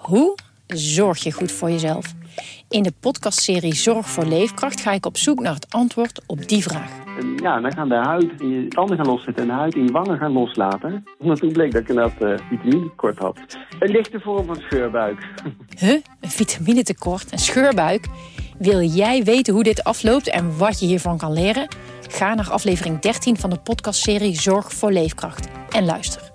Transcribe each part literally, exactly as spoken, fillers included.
Hoe zorg je goed voor jezelf? In de podcastserie Zorg voor Leefkracht ga ik op zoek naar het antwoord op die vraag. En ja, dan gaan de huid in je tanden gaan loszetten en de huid in je wangen gaan loslaten. Omdat toen bleek dat ik inderdaad uh, vitaminetekort had. Een lichte vorm van scheurbuik. Huh? Een vitaminetekort? Een scheurbuik? Wil jij weten hoe dit afloopt en wat je hiervan kan leren? Ga naar aflevering dertien van de podcastserie Zorg voor Leefkracht en luister.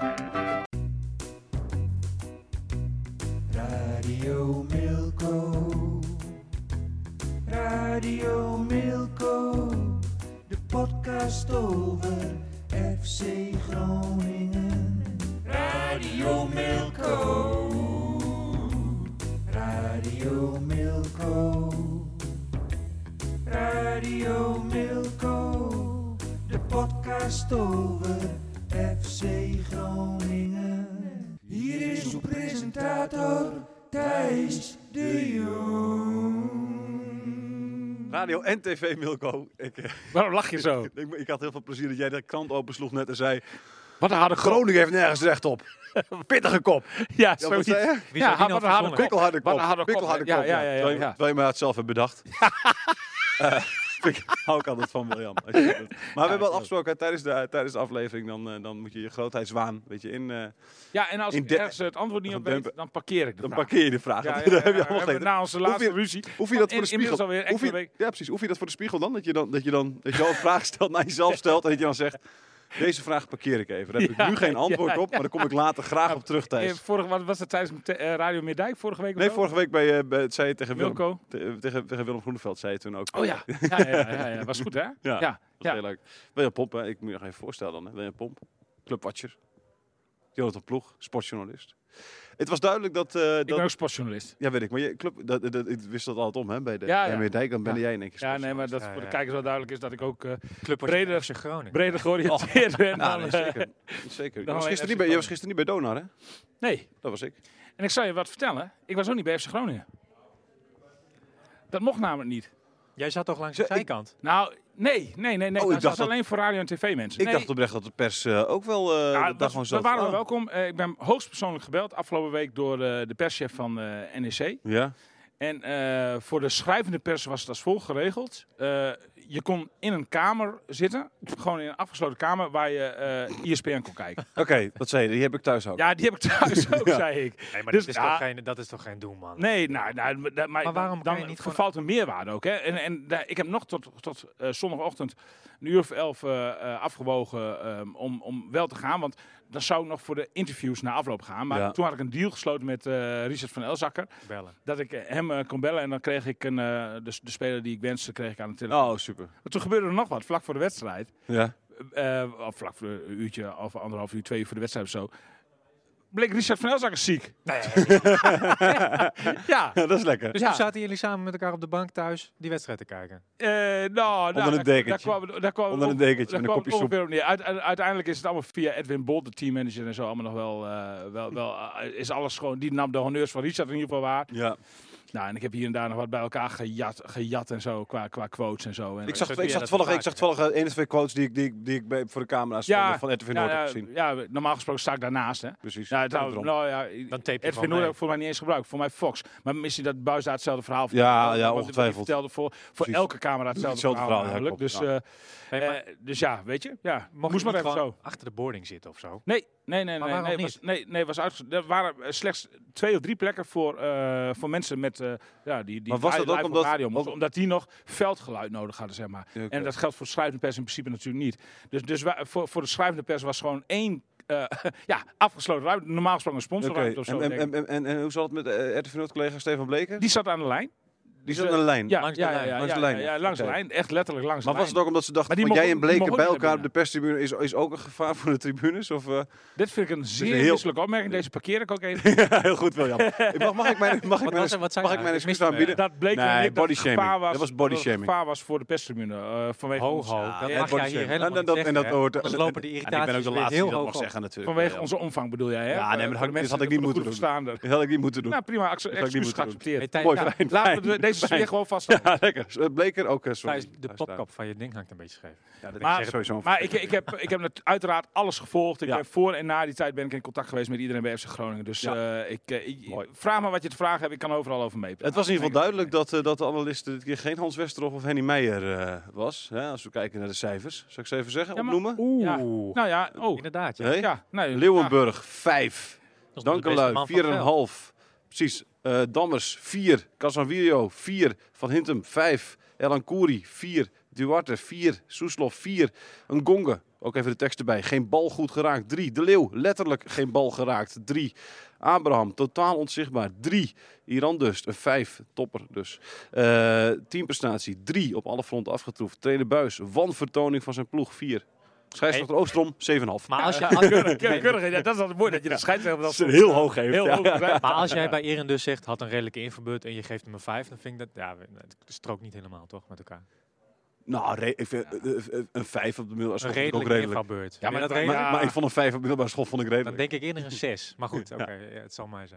Radio Milko, Radio Milko, de podcast over F C Groningen. Radio Milko, Radio Milko, Radio Milko, de podcast over F C Groningen. Hier is uw presentator Thijs de Jong. Radio en tv Milko. Ik, uh, Waarom lach je zo? ik, ik had heel veel plezier dat jij de krant opensloeg net en zei... Wat een harde Groningen heeft nergens recht op. Pittige kop. Ja, Ja, wat zei je? Wie ja, die nou wat een harde kop. Pikkelharde kop. Wat een harde kop. Pikkelharde Ja, kop, ja, ja, ja, Terwijl je- ja. terwijl je mij het zelf hebt bedacht. uh, ik hou ik altijd van William. Als je dat doet. Maar we hebben al afgesproken hè, tijdens, de, tijdens de aflevering. Dan, uh, dan moet je je grootheidswaan weet je, in. Uh, Ja, en als In ik de- ergens het antwoord niet op Dan- weet, dan parkeer ik de dan vraag. parkeer je de vraag. Ja, ja, Daar ja, heb je ja, allemaal we hebben geen. na onze Hoef laatste je- ruzie. Hoef je dat voor In- de inmiddels spiegel? alweer Hoef enkele je, week. ja, precies. Hoef je dat voor de spiegel dan? Dat je dan, dat je dan dat je al een vraag stelt naar jezelf stelt en dat je dan zegt. Deze vraag parkeer ik even. Daar heb ik Ja, nu geen antwoord ja, op, maar daar kom ik later graag op terug, Eh, Thijs. Vorige, wat was het tijdens te- eh, Radio Meerdijk vorige week? of Nee, zo? vorige week bij, uh, bij het zei je tegen Willem, Wilco. te- tegen, tegen Willem Groeneveld zei je toen ook. Oh ja. Ja, ja, ja, ja, ja. Was goed, hè? Ja, ja. dat is ja. heel leuk. William Pomp, hè? Ik moet je nog even voorstellen dan. Hè? William Pomp, clubwatcher, Jonathan Ploeg, sportjournalist. Het was duidelijk dat... uh, Ik dat ben ook sportjournalist. ja, weet ik. Maar je club, dat, dat, dat, ik wist dat altijd om, hè? Bij de Ja, bij ja. Meerdijk, dan ben Ja. jij in één keer Ja, nee, maar dat Ja, voor de ja. kijkers wel duidelijk is dat ik ook uh, Club Breder- F C Groningen. breder georiënteerd ben. Ja, dan, nee, eh, zeker. zeker. Je dan was, alleen gisteren F C niet bij, je was Groningen. gisteren niet bij Donar, hè? Nee. Dat was ik. En ik zal je wat vertellen. Ik was ook niet bij F C Groningen. Dat mocht namelijk niet. Jij zat toch langs Zo, de ik- zijkant? Nou, nee, nee, nee, nee. Oh, ik dat dacht was dat- alleen voor radio- en tv-mensen. Ik nee. dacht oprecht dat de pers uh, ook wel uh, Ja, daar dat was- gewoon we zat. waren wel Oh. welkom. Uh, ik ben hoogstpersoonlijk gebeld afgelopen week door uh, de perschef van uh, N E C. Ja? En uh, voor de schrijvende pers was het als volgt geregeld. Uh, je kon in een kamer zitten, gewoon in een afgesloten kamer, waar je uh, E S P N kon kijken. Oké, okay, wat zei je? Die heb ik thuis ook. Ja, die heb ik thuis ook, Ja. zei ik. Nee, maar Dus, dat, is ja, toch geen, dat is toch geen doel, man? Nee, nou, nou dat, maar, Maar waarom dan kan je niet gewoon- vervalt een meerwaarde ook. Hè? En, en daar- ik heb nog tot, tot uh, zondagochtend een uur of elf uh, uh, afgewogen um, om, om wel te gaan. Want dan zou ik nog voor de interviews na afloop gaan. Maar Ja. toen had ik een deal gesloten met uh, Richard van Elzakker. Bellen. Dat ik uh, hem uh, kon bellen en dan kreeg ik een, uh, de, de speler die ik wenste, kreeg ik aan de telefoon. Oh, super. Maar toen gebeurde er nog wat, vlak voor de wedstrijd. Ja. Uh, of vlak voor een uurtje, of anderhalf uur, twee uur voor de wedstrijd of zo. Bleek Richard van Elzakker ziek. Nee. Ja. Ja, dat is lekker. Dus Ja. toen zaten jullie samen met elkaar op de bank thuis die wedstrijd te kijken. Uh, nou, nou, Onder een daar- dekentje. Daar kwam, daar kwam Onder een dekentje daar met een kwam kopje het soep. ongeveer op neer. Uite- uite- uiteindelijk is het allemaal via Edwin Bolt, de teammanager en zo, allemaal nog wel, uh, wel, wel uh, is alles gewoon, die nam de honneurs van Richard in ieder geval waar. Ja. Nou, en ik heb hier en daar nog wat bij elkaar gejat, gejat en zo, qua, qua quotes en zo. En Ik zag, zo ik doe je zag dat toevallig, vaak, ik zag hè? toevallig uh, één of twee quotes die ik, die, ik- die ik bij, voor de camera's van, van R T V Noord ja, heb ja, gezien. ja, normaal gesproken sta ik daarnaast, hè. Precies. Ja, Gaat nou, erom. nou ja, Dan tape je R T V gewoon Noord heb mee. ik voor mij niet eens gebruikt, voor mij Fox. Maar misschien dat Buis daar hetzelfde verhaal Ja, vertelde. ja, Want die ongetwijfeld. vertelde voor, voor Precies. elke camera hetzelfde, Hetzelfde verhaal, verhaal, ja, namelijk. klopt. Dus, Ja. uh, Hey, maar uh, dus ja, weet je, ja, mocht moest je maar niet even gewoon zo. achter de boarding zitten of zo? Nee, nee, nee, Maar nee, waarom nee, was, niet? nee, nee, was uitge- er waren uh, slechts twee of drie plekken voor, uh, voor mensen met, uh, ja, die, die Maar was dat live ook op omdat- radio moesten, ook- omdat die nog veldgeluid nodig hadden, zeg maar. Ja, oké. En dat geldt voor schrijvende pers in principe natuurlijk niet. Dus, dus wij, voor, voor de schrijvende pers was gewoon één, uh, ja, afgesloten ruimte, normaal gesproken een Oké, sponsorruimte of zo. en, denk en, ik. en, en, en hoe zat het met uh, R T V Noord collega Stefan Bleker? Die zat aan de lijn. Die Dus, zat aan de lijn. Ja, Langs de ja, lijn, ja, ja, langs de ja, lijn. ja, langs Oké. de lijn. Echt letterlijk langs Maar de was lijn. het ook omdat ze dachten, Maar die van jij mogen- en Bleker mogen bij ook niet elkaar naar op de perstribune is, is ook een gevaar voor de tribunes? Of, uh, Dit vind ik een zeer heel- misselijke opmerking. Deze parkeer ik ook even. ja, heel goed William. Ik mag, mag ik mijn, mag ik Wat mijn, was er? Wat zei mag ik je? mijn Ik excuus miste aanbieden? Dat bleek Nee, nee, dat body het gevaar shaming. was, Dat was body het shaming. gevaar was voor de perstribune. Uh, vanwege Ho, ons, ho. Ja, Dat ja, mag body jij hier shaming. helemaal En dat- niet en zeggen, dat hè? hoort- Anders en- lopen de en ik irritaties ben ook de weer laatste heel die dat hoog mag op. zeggen natuurlijk. Vanwege Ja. onze omvang bedoel jij, hè? Ja, nee, maar dat had ik- dat had ik niet moeten doen. Verstaan. Dat had ik niet moeten doen. Nou, prima, Dat acce- had ik niet excuus moeten doen. geaccepteerd. Hey, Thijs, Mooi, nou, fijn, Laten we fijn. de- deze deze weer gewoon vast. Ja, lekker. Uh, Bleker ook. Uh, sorry. Thijs, de popkap van je ding hangt een beetje scheef. Ja, dat Maar, is sowieso maar ik, ik, heb, ik heb net uiteraard alles gevolgd. Ik Ja. heb voor en na die tijd ben ik in contact geweest met iedereen bij F C Groningen. Dus Ja. uh, ik, uh, ik Mooi. vraag me wat je te vragen hebt. Ik kan overal over meepraten. Het was in ieder geval duidelijk dat, uh, dat de analist dit keer geen Hans Westerhof of Henny Meijer uh, was. Hè, als we kijken naar de cijfers. Zal ik ze even zeggen? Ja, maar- Opnoemen? Oeh. Ja. Nou ja, oh. Inderdaad, ja. Nee? Ja, nee, Leeuwenburg, vijf. Dat is nog de beste Dankelui, man van vier het en een veld. half. Precies. Uh, Dammers, vier. Casanvillo, vier. Van Hintem, vijf. Elan Kouri, vier. Duarte, vier. Soeslof, vier. Ngonge, ook even de tekst erbij. Geen bal goed geraakt, drie. De Leeuw, letterlijk geen bal geraakt, drie. Abraham, totaal onzichtbaar, drie. Iran dus, een vijf. Topper dus. Uh, teamprestatie, drie. Op alle fronten afgetroefd. Trainer Buis, wanvertoning van zijn ploeg, vier. Scheidsrechter Oostrom, zeven en een half. Maar als, je, als, keurig, keurig, keurig. Ja, dat is altijd mooi dat je de scheidsrechter Dat dat is heel hoog geeft. heel ja. hoog gezegd. maar als jij bij Eren dus zegt, had een redelijke infobeurt en je geeft hem een vijf, dan vind ik dat, ja, het strookt niet helemaal toch met elkaar. Nou, re- ik vind, uh, uh, een vijf op de middelbare Een school vind ik ook redelijke redelijk. infobeurt. Ja, maar dat dat- redelijk- Maar, Ja. maar ik vond een vijf op de middelbare school vond ik Dan redelijk. denk ik eerder een zes. Maar goed, oké, ja, het zal mij zijn.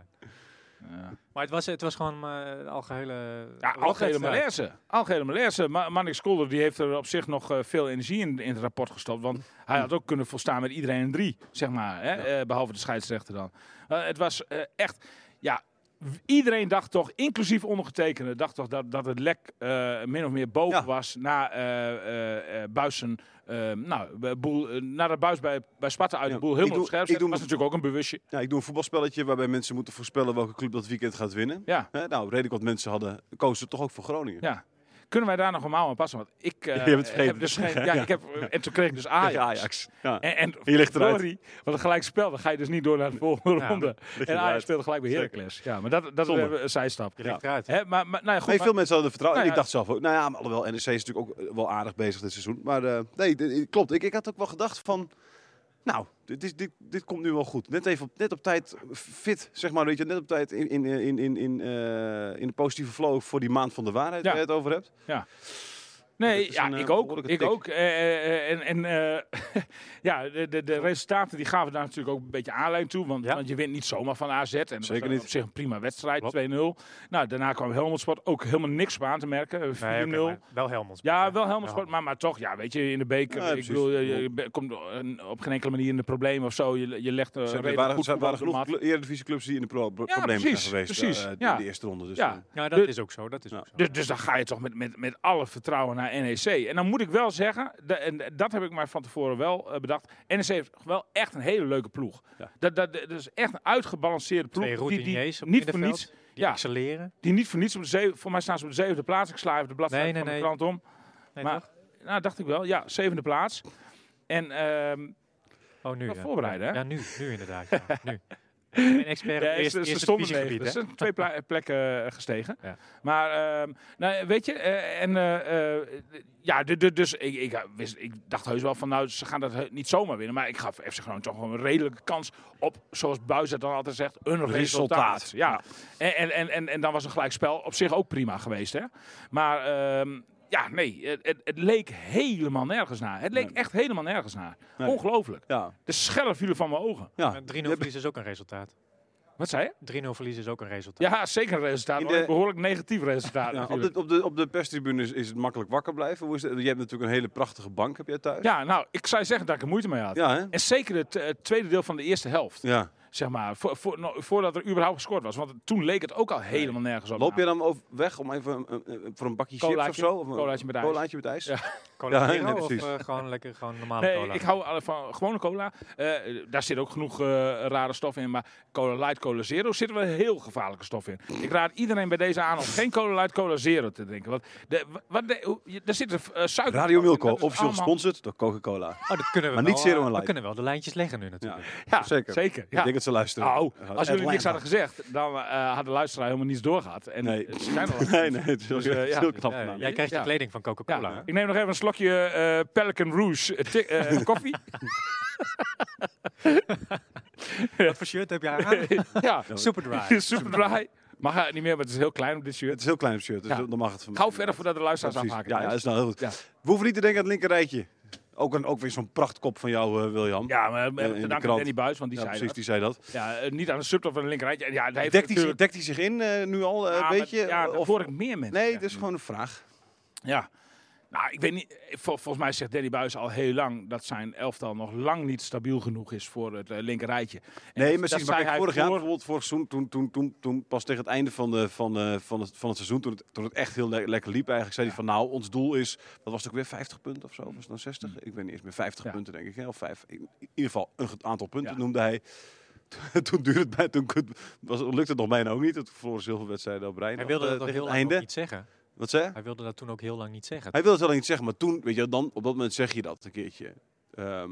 Ja. Maar het was, het was gewoon uh, de algehele... Ja, algehele malaise. Algehele malaise. Ma Mannix Kolder die heeft er op zich nog uh, veel energie in, in het rapport gestopt. Want hij had ook kunnen volstaan met iedereen een drie, zeg maar. Hè? Ja. Uh, behalve de scheidsrechter dan. Uh, het was uh, echt... Ja, iedereen dacht toch, inclusief ondergetekende, dacht toch dat, dat het lek uh, min of meer boven Ja. was na uh, uh, uh, Buissen. Uh, nou, boel, uh, nadat Buis bij, bij Sparta uit de Ja, boel ik helemaal doe- op scherp ik zette, doe was me- natuurlijk ook een bewustje. Ja, ik doe een voetbalspelletje waarbij mensen moeten voorspellen welke club dat weekend gaat winnen. Ja. Hè, nou, redelijk wat mensen hadden, kozen toch ook voor Groningen. Ja. Kunnen wij daar nog een mouw aan passen? Want ik, uh, Je hebt het vergeten. heb dus geen, ja, ik heb, en toen kreeg ik dus Ajax. Tegen Ajax. Ja. En, en je ligt eruit. Sorry, want een gelijk spel, dan ga je dus niet door naar de volgende Ja, ronde. lig je En Ajax eruit. speelde gelijk bij Heracles. Ja, maar dat, dat is Zonde. even een zijstap. Je ligt eruit. Hè, maar, maar, nou ja, goed, Nee, maar- veel mensen hadden vertrouwen. Nou En ik ja. dacht zelf ook, nou ja, maar alhoewel, N E C is natuurlijk ook wel aardig bezig dit seizoen. Maar uh, nee, dit- dit klopt. Ik, ik had ook wel gedacht van, nou, dit, is, dit, dit komt nu wel goed. Net even op, net op tijd fit, zeg maar, weet je, net op tijd in, in, in, in, in, uh, in de positieve flow voor die maand van de waarheid Ja. waar je het over hebt. Nee, Dat is ja, een, eh, ik ook. behoorlijke Ik tik. ook. Eh, eh, en en eh, ja, de, de, de resultaten die gaven daar natuurlijk ook een beetje aanleiding toe. Want, Ja. want je wint niet zomaar van A Z. En dat Zeker was niet. op zich een prima wedstrijd, Klopt. twee nul. Nou, daarna kwam Helmond Sport. Ook helemaal niks op aan te merken. Nee, vier oké, nul. maar wel Helmond. Ja, wel Helmond Sport, maar, maar toch, ja, weet je, in de beker, Ja, ik precies. bedoel, je, je be- komt uh, op geen enkele manier in de problemen of zo. Je, je legt uh, Er redelijk waren, goed er waren voetbal op de genoeg mat. Eredivisieclubs die in de pro pro Ja, problemen precies, zijn geweest precies, uh, ja. in de eerste ronde. Dus, Ja. uh, Ja, dat De- is ook zo. Dat is Ja. ook zo. Dus, dus dan ga je toch met, met, met alle vertrouwen naar N E C. En dan moet ik wel zeggen, de, en dat heb ik maar van tevoren wel uh, bedacht. N E C heeft wel echt een hele leuke ploeg. Ja. Dat, dat, dat is echt een uitgebalanceerde ploeg. Twee die, die routiniers op niet voor middenveld, niets, die ja. excelleren. die niet voor niets op de zeven, voor mij staan ze op de zevende plaats. Ik sla even de bladzijde Nee, nee, van de nee. krant om. Nee, Maar- toch? Nou, dacht ik wel. Ja, zevende plaats. En ehm Oh, nu. wel Ja. voorbereiden, ja. hè? Ja, nu, nu inderdaad. Ja. Nu. Ik ben expert Ja, op eerst, ze, ze eerste stonden divisiegebied, negen. hè? Ze zijn twee pla- plekken uh, gestegen. Ja. Maar, um, nou, weet je, uh, en uh, uh, ja, de, de, dus ik, ik, wist, ik dacht heus wel van, nou, ze gaan dat he- niet zomaar winnen. Maar ik gaf F C Groningen toch gewoon een redelijke kans op, zoals Buis het dan altijd zegt, een resultaat. Resultaat. Ja. En, en, en, en, en dan was een gelijkspel op zich ook prima geweest, hè. Maar... Um, ja, nee, het, het, het leek helemaal nergens naar. Het leek Nee. echt helemaal nergens naar. Nee. Ongelooflijk. ja. De schellen vielen van mijn ogen. ja. Maar drie nul verlies is ook een resultaat. Wat zei je? drie nul verlies is ook een resultaat. Ja, zeker een resultaat. In maar de- Een behoorlijk negatief resultaat. Ja, op, natuurlijk. de, op, de, op de perstribune is, is het makkelijk wakker blijven. Hoe is het? Je hebt natuurlijk een hele prachtige bank, heb jij thuis? Ja, nou, ik zou je zeggen dat ik er moeite mee had. Ja, hè? En zeker het eh, tweede deel van de eerste helft. Ja. Zeg maar, voor, voor, no- voordat er überhaupt gescoord was. Want toen leek het ook al helemaal nergens op. Loop je dan over weg om even een- een- voor een bakje chips of Colaatje. zo? Of een Colaatje met ijs. Colaatje met ijs? Ja. Cola Ja, Zero nee, of precies. uh, gewoon lekker gewoon normale Nee, cola? ik hou alle van gewone cola. Uh, daar zit ook genoeg uh, rare stof in. Maar Cola Light, Cola Zero zitten wel heel gevaarlijke stof in. Ik raad iedereen bij deze aan om geen Cola Light, Cola Zero te drinken. Want de, wat de, hoe- je- daar zit uh, suiker Radio in. Milko, Dat is officieel allemaal- gesponsord door Coca-Cola. Oh, dat kunnen we Maar wel, niet Zero eh, en We Light. kunnen wel de lijntjes leggen nu natuurlijk. Ja, Zeker. zeker. Ik Ja. denk dat ze luisteren. Nou, als jullie niks Atlanta. hadden gezegd, dan uh, had de luisteraar helemaal niets doorgehad. En Nee. het zijn al Nee, nee, het is heel, Dus, uh, het is ja. heel knap Ja, gedaan. jij krijgt Ja. de kleding van Coca-Cola. Ja, hè? ik neem nog even een slokje uh, Pelican Rouge uh, ti- uh, koffie. Wat voor shirt heb je aan? ja, Super dry. super dry. Mag uh, niet meer, maar het is heel klein op dit shirt. Het is een heel klein shirt, dus Ja. dan mag het van Gauw verder voordat de Ja, luisteraars precies. afhaken. Ja, ja, dat is nou heel goed. Ja. We hoeven niet te denken aan het linkerrijtje. Ook, een, ook weer zo'n prachtkop van jou, uh, William. Ja, maar Uh, in te de danken aan krant. Danny Buis, want die Ja, zei precies, dat. die zei dat. Ja, uh, niet aan de subtop van de linkerrijtje. Ja, hij heeft Dekt hij, zich, natuurlijk... dekt hij zich in uh, nu al, uh, Ja, weet je? maar- Ja, dat of, hoor ik meer mensen. nee, zeggen dat is nu. gewoon een vraag. Ja. Nou, ik weet niet. Vol, volgens mij zegt Danny Buis al heel lang dat zijn elftal nog lang niet stabiel genoeg is voor het uh, linkerrijtje. En Nee, dat- maar, dat precies, maar zei kijk, hij vorig jaar voor- bijvoorbeeld, vorig seizoen, toen, toen, toen, toen pas tegen het einde van, de, van, de, van, het, van het seizoen, toen het, toen het echt heel le- lekker liep eigenlijk, zei hij van nou, ons doel is, wat was het ook weer, vijftig punten of zo? Was het dan zestig? Ik weet niet eens meer, vijftig Ja. punten denk ik, hè? Of vijf. In ieder geval een aantal punten Ja. noemde hij. Toen duurde het bij, toen was, lukte het nog bijna ook niet. Het verloren zoveel wedstrijden op rij. Hij nog, wilde eh, dat ook tegen heel het lang nog einde. niet zeggen. Wat zei hij? Hij wilde dat toen ook heel lang niet zeggen. Hij wilde het wel niet zeggen, maar toen, weet je, dan op dat moment zeg je dat een keertje. Ehm,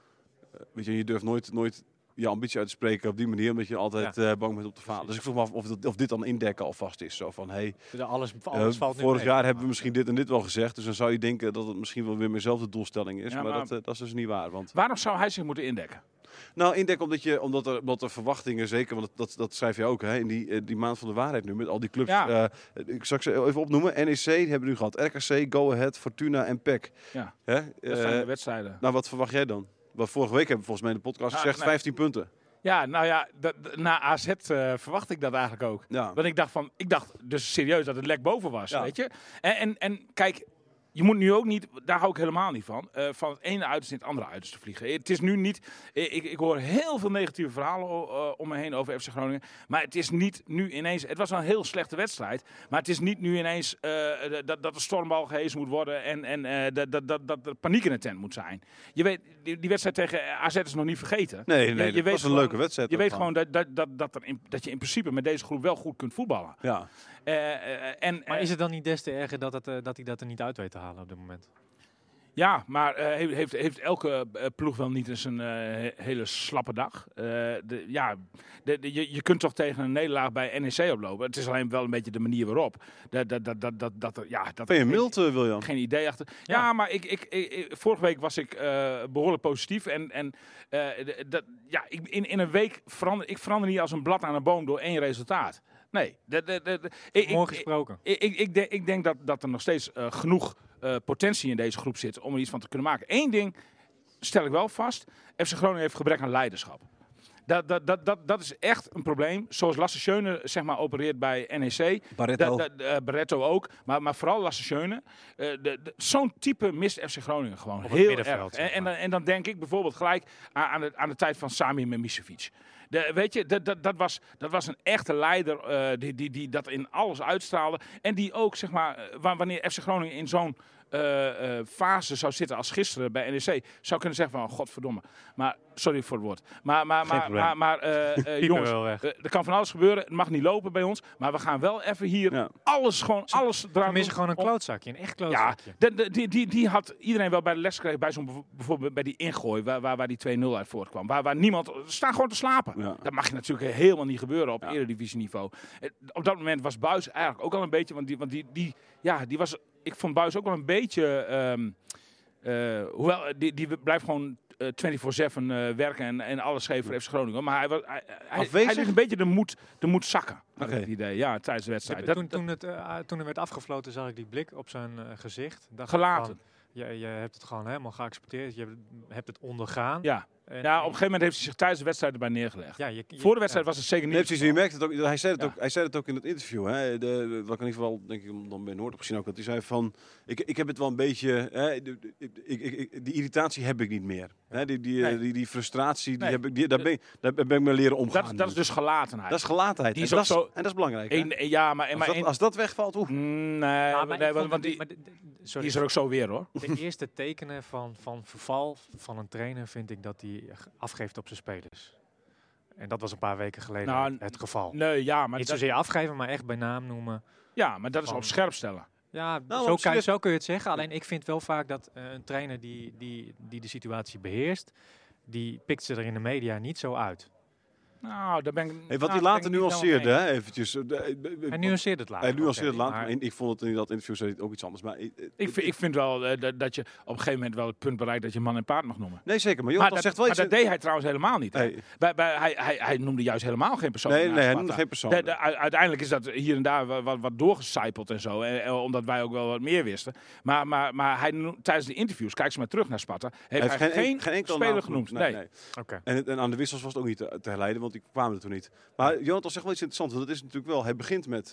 eh, weet je, je durft nooit, nooit je ambitie uit te spreken op die manier, omdat je altijd eh, bang bent op te falen. Dus ik vroeg me af of, dat, of dit dan indekken alvast is. Zo van, hey, Dus alles, uh, alles valt nu vorig mee. jaar hebben we misschien dit en dit wel gezegd, dus dan zou je denken dat het misschien wel weer dezelfde doelstelling is, Ja, maar, maar- dat, uh, dat is dus niet waar. Want Waarom zou hij zich moeten indekken? nou, indekken omdat, je, omdat, er, omdat er verwachtingen, zeker, want dat, dat, dat schrijf je ook, hè, in die, uh, die maand van de waarheid nu, met al die clubs. Ja. Uh, ik zal ze even opnoemen. N E C die hebben we nu gehad. R K C, Go Ahead, Fortuna en P E C. Ja. Hè? Dat Uh, zijn de wedstrijden. nou, wat verwacht jij dan? Wat vorige week hebben we volgens mij in de podcast Ah, gezegd, nee. vijftien punten. Ja, nou ja, dat, dat- na A Z uh, verwacht ik dat eigenlijk ook. Ja. Want ik dacht van, ik dacht dus serieus dat het lek boven was, Ja. weet je. En, en, en kijk, je moet nu ook niet, daar hou ik helemaal niet van, uh, van het ene uiterste in het andere uiterste vliegen. Het is nu niet, ik, ik hoor heel veel negatieve verhalen uh, om me heen over F C Groningen. Maar het is niet nu ineens, het was wel een heel slechte wedstrijd. Maar het is niet nu ineens uh, dat, dat de stormbal gehezen moet worden en, en uh, dat, dat, dat, dat er paniek in de tent moet zijn. Je weet, die, die wedstrijd tegen A Z is nog niet vergeten. Nee, nee, je, dat je weet was een gewoon- leuke wedstrijd. Je ook weet gewoon. gewoon dat, dat, dat, dat, er in, dat je in principe met deze groep wel goed kunt voetballen. Ja. Uh, uh, en, Maar uh, is het dan niet des te erger dat, het, uh, dat hij dat er niet uit weet te halen op dit moment? Ja, maar uh, heeft, heeft, heeft elke uh, ploeg wel niet eens een uh, he- hele slappe dag? Uh, de, ja, de, de, je, je kunt toch tegen een nederlaag bij N E C oplopen. Het is alleen wel een beetje de manier waarop. Dat, dat, dat, dat, dat, dat, er- ja, dat Ben je er mild, uh, William? geen idee achter. Ja, Ja. maar ik, ik, ik, ik- vorige week was ik uh, behoorlijk positief. En, en uh, d- dat, ja, ik, in, in een week verander ik verander niet als een blad aan een boom door één resultaat. Nee. De, de, de, de- ik, ik- Mooi gesproken. ik, ik, ik, denk, ik denk dat, dat er nog steeds uh, genoeg uh, potentie in deze groep zit om er iets van te kunnen maken. Eén ding stel ik wel vast. F C Groningen heeft gebrek aan leiderschap. Dat, dat, dat, dat, dat is echt een probleem. Zoals Lasse Schöne zeg maar, opereert bij N E C. Barretto. Da- da- uh, Barretto ook. Maar, maar vooral Lasse Schöne. Uh, de- de- Zo'n type mist F C Groningen gewoon Op het heel middenveld, erg. En, zeg en, maar. dan, en dan denk ik bijvoorbeeld gelijk aan, aan, de, aan de tijd van Sami Memisevic. De, weet je, dat, dat, dat, was, dat was een echte leider uh, die, die, die dat in alles uitstraalde. En die ook, zeg maar, uh, wa- wanneer F C Groningen in zo'n uh, uh, fase zou zitten als gisteren bij N E C, zou kunnen zeggen van, godverdomme. Maar, sorry voor het woord. Maar, maar, Geen maar, probleem. maar, maar uh, uh, Piepen jongens, wel weg. uh, er kan van alles gebeuren. Het mag niet lopen bij ons. Maar we gaan wel even hier Ja. alles, gewoon alles Ze eraan missen gewoon een om- klootzakje, een echt ja, klootzakje. de, de, die, die, die had iedereen wel bij de les gekregen bij zo'n bev- bijvoorbeeld bij die ingooi waar, waar, waar die twee nul uit voortkwam. Waar, waar niemand ze staan gewoon te slapen. Ja. Dat mag je natuurlijk helemaal niet gebeuren op Ja. eredivisieniveau. Eh, Op dat moment was Buis eigenlijk ook al een beetje, want die, want die, die ja, die was, ik vond Buis ook wel een beetje, ehm, eh, hoewel eh, die, die blijft gewoon uh, vierentwintig zeven uh, werken en, en alles geven voor F C Groningen. Maar hij, was, hij, hij, Afwezig? hij liet een beetje de moed, de moed zakken. Had Oké. ik het idee. Ja, tijdens de wedstrijd. Dat- toen, dat- toen, het, uh, toen er werd afgefloten, zag ik die blik op zijn uh, gezicht. Dacht Gelaten. ik van, je, je hebt het gewoon helemaal geaccepteerd. Je hebt, hebt het ondergaan. ja. En- ja, op een gegeven moment heeft hij zich tijdens de wedstrijd erbij neergelegd. ja, je, je- Voor de wedstrijd ja. was het zeker niet. Nee, precies. Je merkt het ook. Hij zei het, Ja. ook, hij zei het ook in het interview. Hè, de, de- wat ik in ieder geval, denk ik, dan bij Noord heb gezien ook. Dat hij zei van, ik, ik heb het wel een beetje, hè, de- de- ik, ik, ik- die irritatie heb ik niet meer. Hè, die, die, Nee. eh, die, die frustratie, die Nee. heb ik, die, daar, ben, ik- daar ben ik mee leren omgaan. Dat, dat is nu. dus gelatenheid. dat is gelatenheid. Die is en, ook dat is, zo- en dat is belangrijk. hè. Eén- ja, maar, als, maar dat, één- als dat wegvalt, oeh. Mm, nee, Ah, maar nee, ik want, vond want het- die, maar de- de- sorry. die is er ook zo weer hoor. De eerste tekenen van, van verval van een trainer vind ik dat hij afgeeft op zijn spelers. En dat was een paar weken geleden Nou, het geval. Nee, ja, maar Niet dat, zozeer afgeven, maar echt bij naam noemen. ja, maar dat is van- op scherp stellen. Ja, Nou, zo, op kan, zich- zo kun je het zeggen. Alleen ik vind wel vaak dat uh, een trainer die, die, die de situatie beheerst, die pikt ze er in de media niet zo uit. Nou, daar ben ik... Hey, wat nou, hij later ben ik niet nuanceerde, helemaal hè, eventjes. uh, de- uh, Hij nuanceert het later. Hij nuanceerde het Oké, later, maar- maar ik vond het in dat interview zei hij ook iets anders. Maar, ik, mee. Ik vind, ik vind wel uh, dat, dat je op een gegeven moment wel het punt bereikt dat je man en paard mag noemen. nee, zeker. Maar Maar, Jonathan dat, zegt wel maar iets... dat deed hij trouwens helemaal niet. Hè? Hey. Bij, bij, hij, hij, hij noemde juist helemaal geen persoon. Nee, naast nee, hij Sparta. noemde geen persoon. De- de- u- uiteindelijk is dat hier en daar wat, wat, wat doorgecijpeld en zo. En, en omdat wij ook wel wat meer wisten. Maar, maar, maar hij noemt, tijdens de interviews, kijk ze maar terug naar Sparta, heeft hij, geen, geen, en- geen enkele speler naam genoemd. Nee, Nee. nee. Oké. En, het- en aan de wissels was het ook niet te, te herleiden, want die kwamen er toen niet. Maar Jonathan zegt wel iets interessants. Want het is natuurlijk wel, hij begint met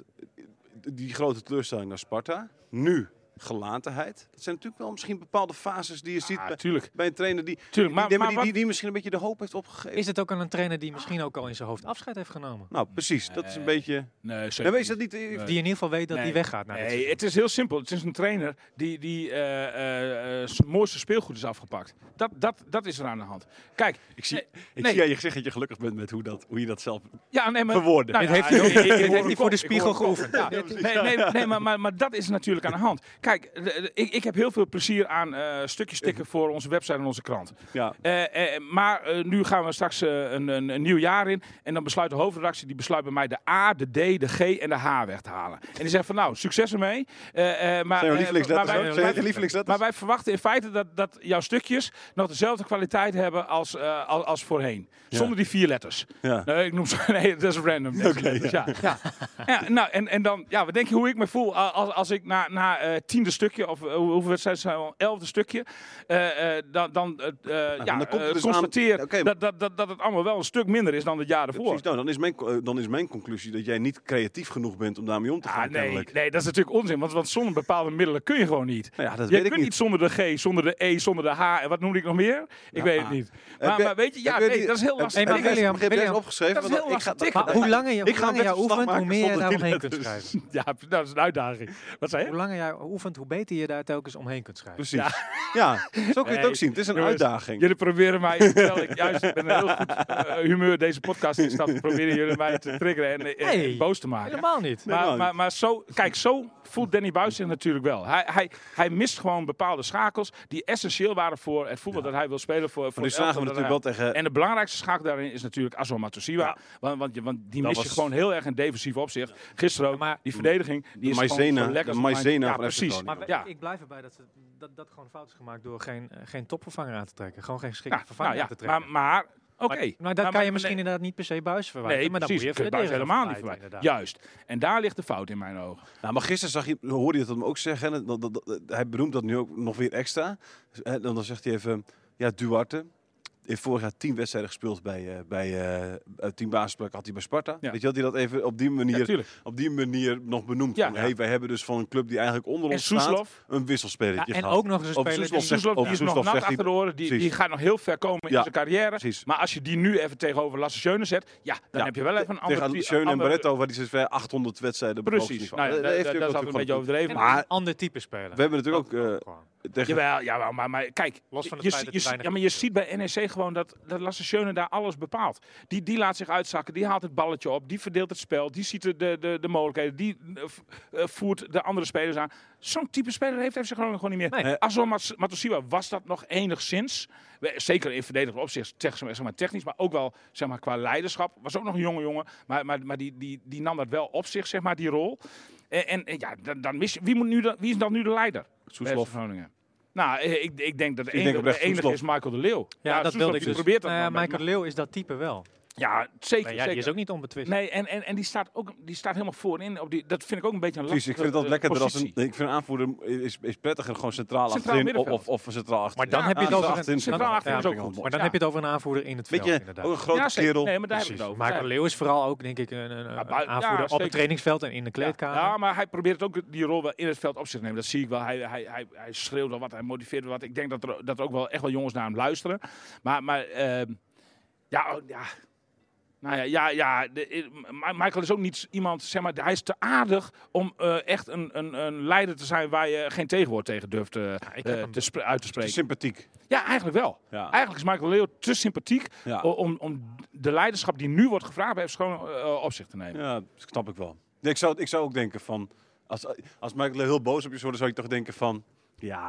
die grote teleurstelling naar Sparta. Nu gelatenheid. Dat zijn natuurlijk wel misschien bepaalde fases die je ziet Ja, bij, tuurlijk. bij een trainer die, Tuurlijk, maar- die, maar die, wat- die, die misschien een beetje de hoop heeft opgegeven. Is het ook aan een trainer die misschien ook al in zijn hoofd afscheid heeft genomen? Nou, precies. Dat is een Nee. beetje... Nee, zeker Dan wees niet. dat niet... eh, Nee. Die in ieder geval weet dat Nee. hij weggaat naar dit Nee, seizoen. het is heel simpel. Het is een trainer die, die eh, eh, eh, zijn mooiste speelgoed is afgepakt. Dat, dat, dat is er aan de hand. Kijk, Ik zie, nee, ik nee. zie aan je gezicht dat je gelukkig bent met hoe, dat, hoe je dat zelf ja, nee, maar, verwoorden. nou Dit ja, heeft hij ook- ik- ik- ik- dit ik- heeft hij ik- voor de ik- spiegel ik- geoefend. Ja, nee, nee, nee maar, maar, maar dat is natuurlijk aan de hand. Kijk, de- de- ik, ik heb heel veel plezier aan eh, stukjes stikken voor onze website en onze krant. Ja. Eh, eh, maar eh, nu gaan we straks eh, een, een, een nieuw jaar in. En dan besluit de hoofdredactie, die besluit bij mij de A, de D, de G en de H weg te halen. En die zegt van nou, succes ermee. Eh, eh, maar, Zijn eh, je lievelingsletters? maar wij- hè? Zijn je lievelingsletters? maar wij verwachten in feite dat, dat jouw stukjes nog dezelfde kwaliteit hebben als, uh, als, als voorheen. Ja. Zonder die vier letters. Ja. Nee, ik noem ze, nee, dat is random. deze Oké, letters, ja. Ja. Ja, nou, en, en dan, ja, wat denk je hoe ik me voel als, als ik na, na uh, tiende stukje, of uh, hoeveel wedstrijden zijn al, elfde stukje, uh, uh, dan, dan, uh, uh, ja, dan komt het uh, dus constateer aan- Oké. dat, dat, dat, dat het allemaal wel een stuk minder is dan het jaar ervoor. Precies, nou, dan, is mijn, eh, dan is mijn conclusie dat jij niet creatief genoeg bent om daarmee om te gaan. Ah, nee, kennelijk. nee, dat is natuurlijk onzin, want, want zonder bepaalde middelen kun je gewoon niet. Nou ja, dat Je weet ik kunt niet. niet zonder de G, zonder de E, zonder de H. En wat noemde ik nog meer? Ik Ja, weet het ah. niet. Heb Maar, je- maar weet je, ja, heb je nee, die- dat is heel heb- lastig. Hey, maar heb je- William, heb je William, eens opgeschreven? dat is Want heel ik lastig ga- tikken. Maar hoe langer je, Ik hoe ga langer een jij verslag oefent, hoe maken meer je zonder daar die omheen kunt letters. schrijven. Ja, dat is een uitdaging. Wat zei je? Hoe langer jij oefent, hoe beter je daar telkens omheen kunt schrijven. Precies. Ja, zo kun je het Nee, ook zien. Het is een jongens, uitdaging. Jullie proberen mij, terwijl ik juist met een heel goed uh, humeur deze podcast instap, proberen jullie mij te triggeren en, en, Nee, en boos te maken. Helemaal niet. Maar, Helemaal maar, niet. maar zo, kijk, zo voelt Danny Buis zich natuurlijk wel. Hij, hij, hij mist gewoon bepaalde schakels die essentieel waren voor het voetbal dat hij wil spelen. Voor, voor Maar nu het zagen elftal we dat natuurlijk wel hij- tegen... En de belangrijkste schakel daarin is natuurlijk Azor Matosiwa. Ja. Want, want, je- want die Dat mis je was- gewoon heel erg in defensief opzicht. Gisteren ook, Maar- die verdediging, die is Maizena, gewoon zo lekker. de als een Maizena lijntje. van Ja, F C precies. Groningen. Maar Ja. ik blijf erbij dat, ze, dat dat gewoon fout is gemaakt door geen, eh, geen topvervanger aan te trekken. Gewoon geen geschikte Ja, vervanger nou aan te ja, trekken. maar, maar oké. Maar, maar dat Maar- kan je maar- misschien nee. inderdaad niet per se Buis verwijten. Nee, maar dan precies. moet je Je kunt Buis verdedigen helemaal niet verwijten, verwijten. inderdaad. Juist. En daar ligt de fout in mijn ogen. Nou, maar gisteren zag je, hoorde je het hem ook zeggen. En dat, dat, dat- hij benoemt dat nu ook nog weer extra. Dus, hè, dan, dan zegt hij even, ja, Duarte heeft vorig jaar tien wedstrijden gespeeld bij, uh, bij uh, tien basisplek had hij bij Sparta. Ja. Weet je dat hij dat even op die manier, Ja, tuurlijk. op die manier nog benoemt. Ja. Van, hey, wij hebben dus van een club die eigenlijk onder En ons staat Soeslof, een wisselspelertje Ja, en gehad. ook nog eens een Over speler Soeslof die- zegt- Soeslof, over die is nog Soeslof nat zegt hij- achter de oren. Die, Precies. die gaat nog heel ver komen in Ja, zijn carrière. precies. Maar als je die nu even tegenover Lasse Schöne zet, ja, dan Ja. heb je wel even een ander... Tegen ty- Schöne en ander- Barretto, waar die zover achthonderd wedstrijden op het hoogste Precies. niveau. Nou, ja, Daar dat, heeft dat, hij dat ook is altijd een beetje natuurlijk overdreven. En Maar, een ander type speler. We hebben natuurlijk ook... eh, Gewoon. tegen, jawel, jawel maar, maar kijk, Los van het je, feit je, dat je, hij weinig ja, maar je ziet bij N E C gewoon dat, dat Lasse Schöne daar alles bepaalt. Die, die laat zich uitzakken, die haalt het balletje op, die verdeelt het spel, die ziet de, de, de, de mogelijkheden, die uh, uh, voert de andere spelers aan. Zo'n type speler heeft F C Groningen gewoon niet meer. Nee. Azor Mat- Matosiwa was dat nog enigszins. We- Zeker in verdedigend opzicht, zeg zeg maar, technisch, maar ook wel zeg maar, qua leiderschap. Was ook nog een jonge jongen, maar, maar, maar die, die, die nam dat wel op zich, zeg maar, die rol. En, en, en ja, dan, dan mis je, wie, moet nu de, wie is dan nu de leider? bij Soeslof. F C Groningen. Nou, eh, ik, ik denk dat de Ik denk enige, oprecht de enige Soeslof. is Michael de Leeuw. Ja, dat Soeslof, wilde ik die dus. probeert dat Nou ja, wel, Michael de Leeuw is dat type wel. Ja, zeker. Maar ja, zeker. die is ook niet onbetwist. Nee, en, en, en die staat ook die staat helemaal voorin. Op die, dat vind ik ook een beetje een Precies, ik lastige vind het altijd eh, lekkerder als een... positie. Ik vind een aanvoerder is, is prettiger gewoon centraal, Centraal achterin of, middenveld. of, of centraal achterin. Maar dan Ja, heb je het ja, over een, achterin, centraal dan- achterin ja, is ook vind ik goed. wel Maar dan Ja. heb je het over een aanvoerder in het Weet veld, je, inderdaad. ook een grote Ja, zeker. kerel. Nee, maar daar heb ik Precies. het over. Michael de Leeuw is vooral ook, denk ik, een, een, een bui- ja, aanvoerder op zeker. het trainingsveld en in de kleedkamer. Ja, maar hij probeert ook die rol wel in het veld op zich te nemen. Dat zie ik wel. Hij, hij, hij, hij schreeuwt wel wat, hij motiveert wel wat. Ik denk dat er, dat er ook wel echt wel jongens naar hem luisteren. Maar, maar ehm, ja, oh, ja. Nou ja, ja, ja de, eh, Ma- Michael is ook niet iemand, zeg maar, hij is te aardig om eh, echt een, een, een leider te zijn waar je geen tegenwoord tegen durft eh, ik heb eh, hem- te spre- uit te Te spreken. sympathiek. Ja, eigenlijk wel. Ja. Eigenlijk is Michael Leeuw te sympathiek Ja. o- om, om de leiderschap die nu wordt gevraagd bij F C Groningen uh, op zich te nemen. Ja, dat snap ik wel. Nee, ik, zou, ik zou ook denken van... Als, als Michael heel boos op je zou worden, zou ik toch denken van... Ja, maar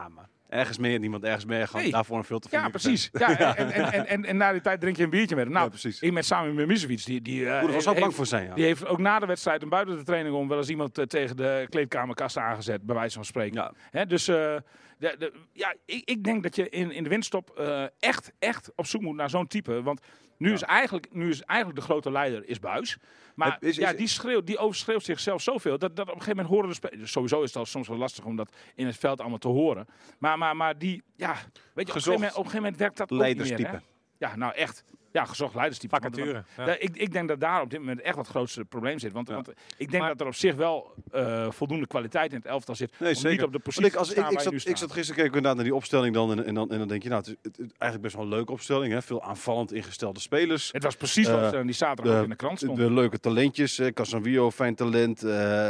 ergens meer, niemand ergens meer. Gewoon Nee. daarvoor een veel te veel. Ja, precies. Ja, en, en, en, en, en na die tijd drink je een biertje met hem. Nou, Ja, precies. ik met Sami Mimicevic, die, die, uh, Oeh, daar was ook heeft, bang voor zijn, ja. die heeft ook na de wedstrijd en buiten de training om wel eens iemand uh, tegen de kleedkamerkast aangezet, bij wijze van spreken. Ja. Hè, dus uh, de, de, ja, ik, ik denk dat je in, in de winststop uh, echt, echt op zoek moet naar zo'n type. Want nu, Ja. is eigenlijk, nu is eigenlijk de grote leider is Buijs. Maar Het is- is- ja, die, schreeuwt, die overschreeuwt zichzelf zoveel. Dat, dat op een gegeven moment horen de spelers. Sowieso is het al soms wel lastig om dat in het veld allemaal te horen. Maar, maar, maar die, ja, weet je, op een, gegeven moment, op een gegeven moment werkt dat ook niet meer. Leiderstype. Hè? Ja, nou echt. Ja, gezocht leiderstype. Want- Vacature. Ja. ja, ik, ik denk dat daar op dit moment echt wat het grootste probleem zit. Want, Ja. want ik denk Maar- dat er op zich wel uh, voldoende kwaliteit in het elftal zit. Nee, om zeker. niet op de Want positie ik, als, te ik, staan ik, waar je zat, nu ik staat. zat gisteren kijken inderdaad naar die opstelling dan en, en, dan, en dan denk je, nou, het is het, het- eigenlijk best wel een leuke opstelling. Hè? Veel aanvallend ingestelde spelers. Het was precies Eh, wat uh, die zaterdag ook in de krant De, stond. de leuke talentjes. eh, Casanvillo, fijn talent.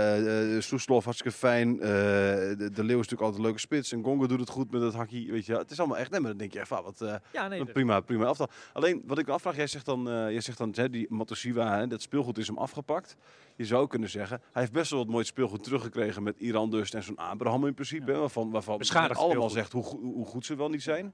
eh uh, Soeslof, hartstikke fijn. eh, de, de Leeuw is natuurlijk altijd een leuke spits. En Gongo doet het goed met het hakkie. Weet je, het is allemaal echt, nee, maar dan denk je echt, van, wat, uh, Ja, nee, een dat- prima, prima elftal. Alleen, wat ik me afvraag, jij zegt dan, uh, jij zegt dan hè, die Matosiwa, hè, dat speelgoed is hem afgepakt. Je zou kunnen zeggen, hij heeft best wel wat mooi speelgoed teruggekregen met Iran dus en zo'n Abraham in principe. Hè, waarvan waarvan Beschadigd men allemaal speelgoed. zegt hoe, go- hoe goed ze wel niet zijn.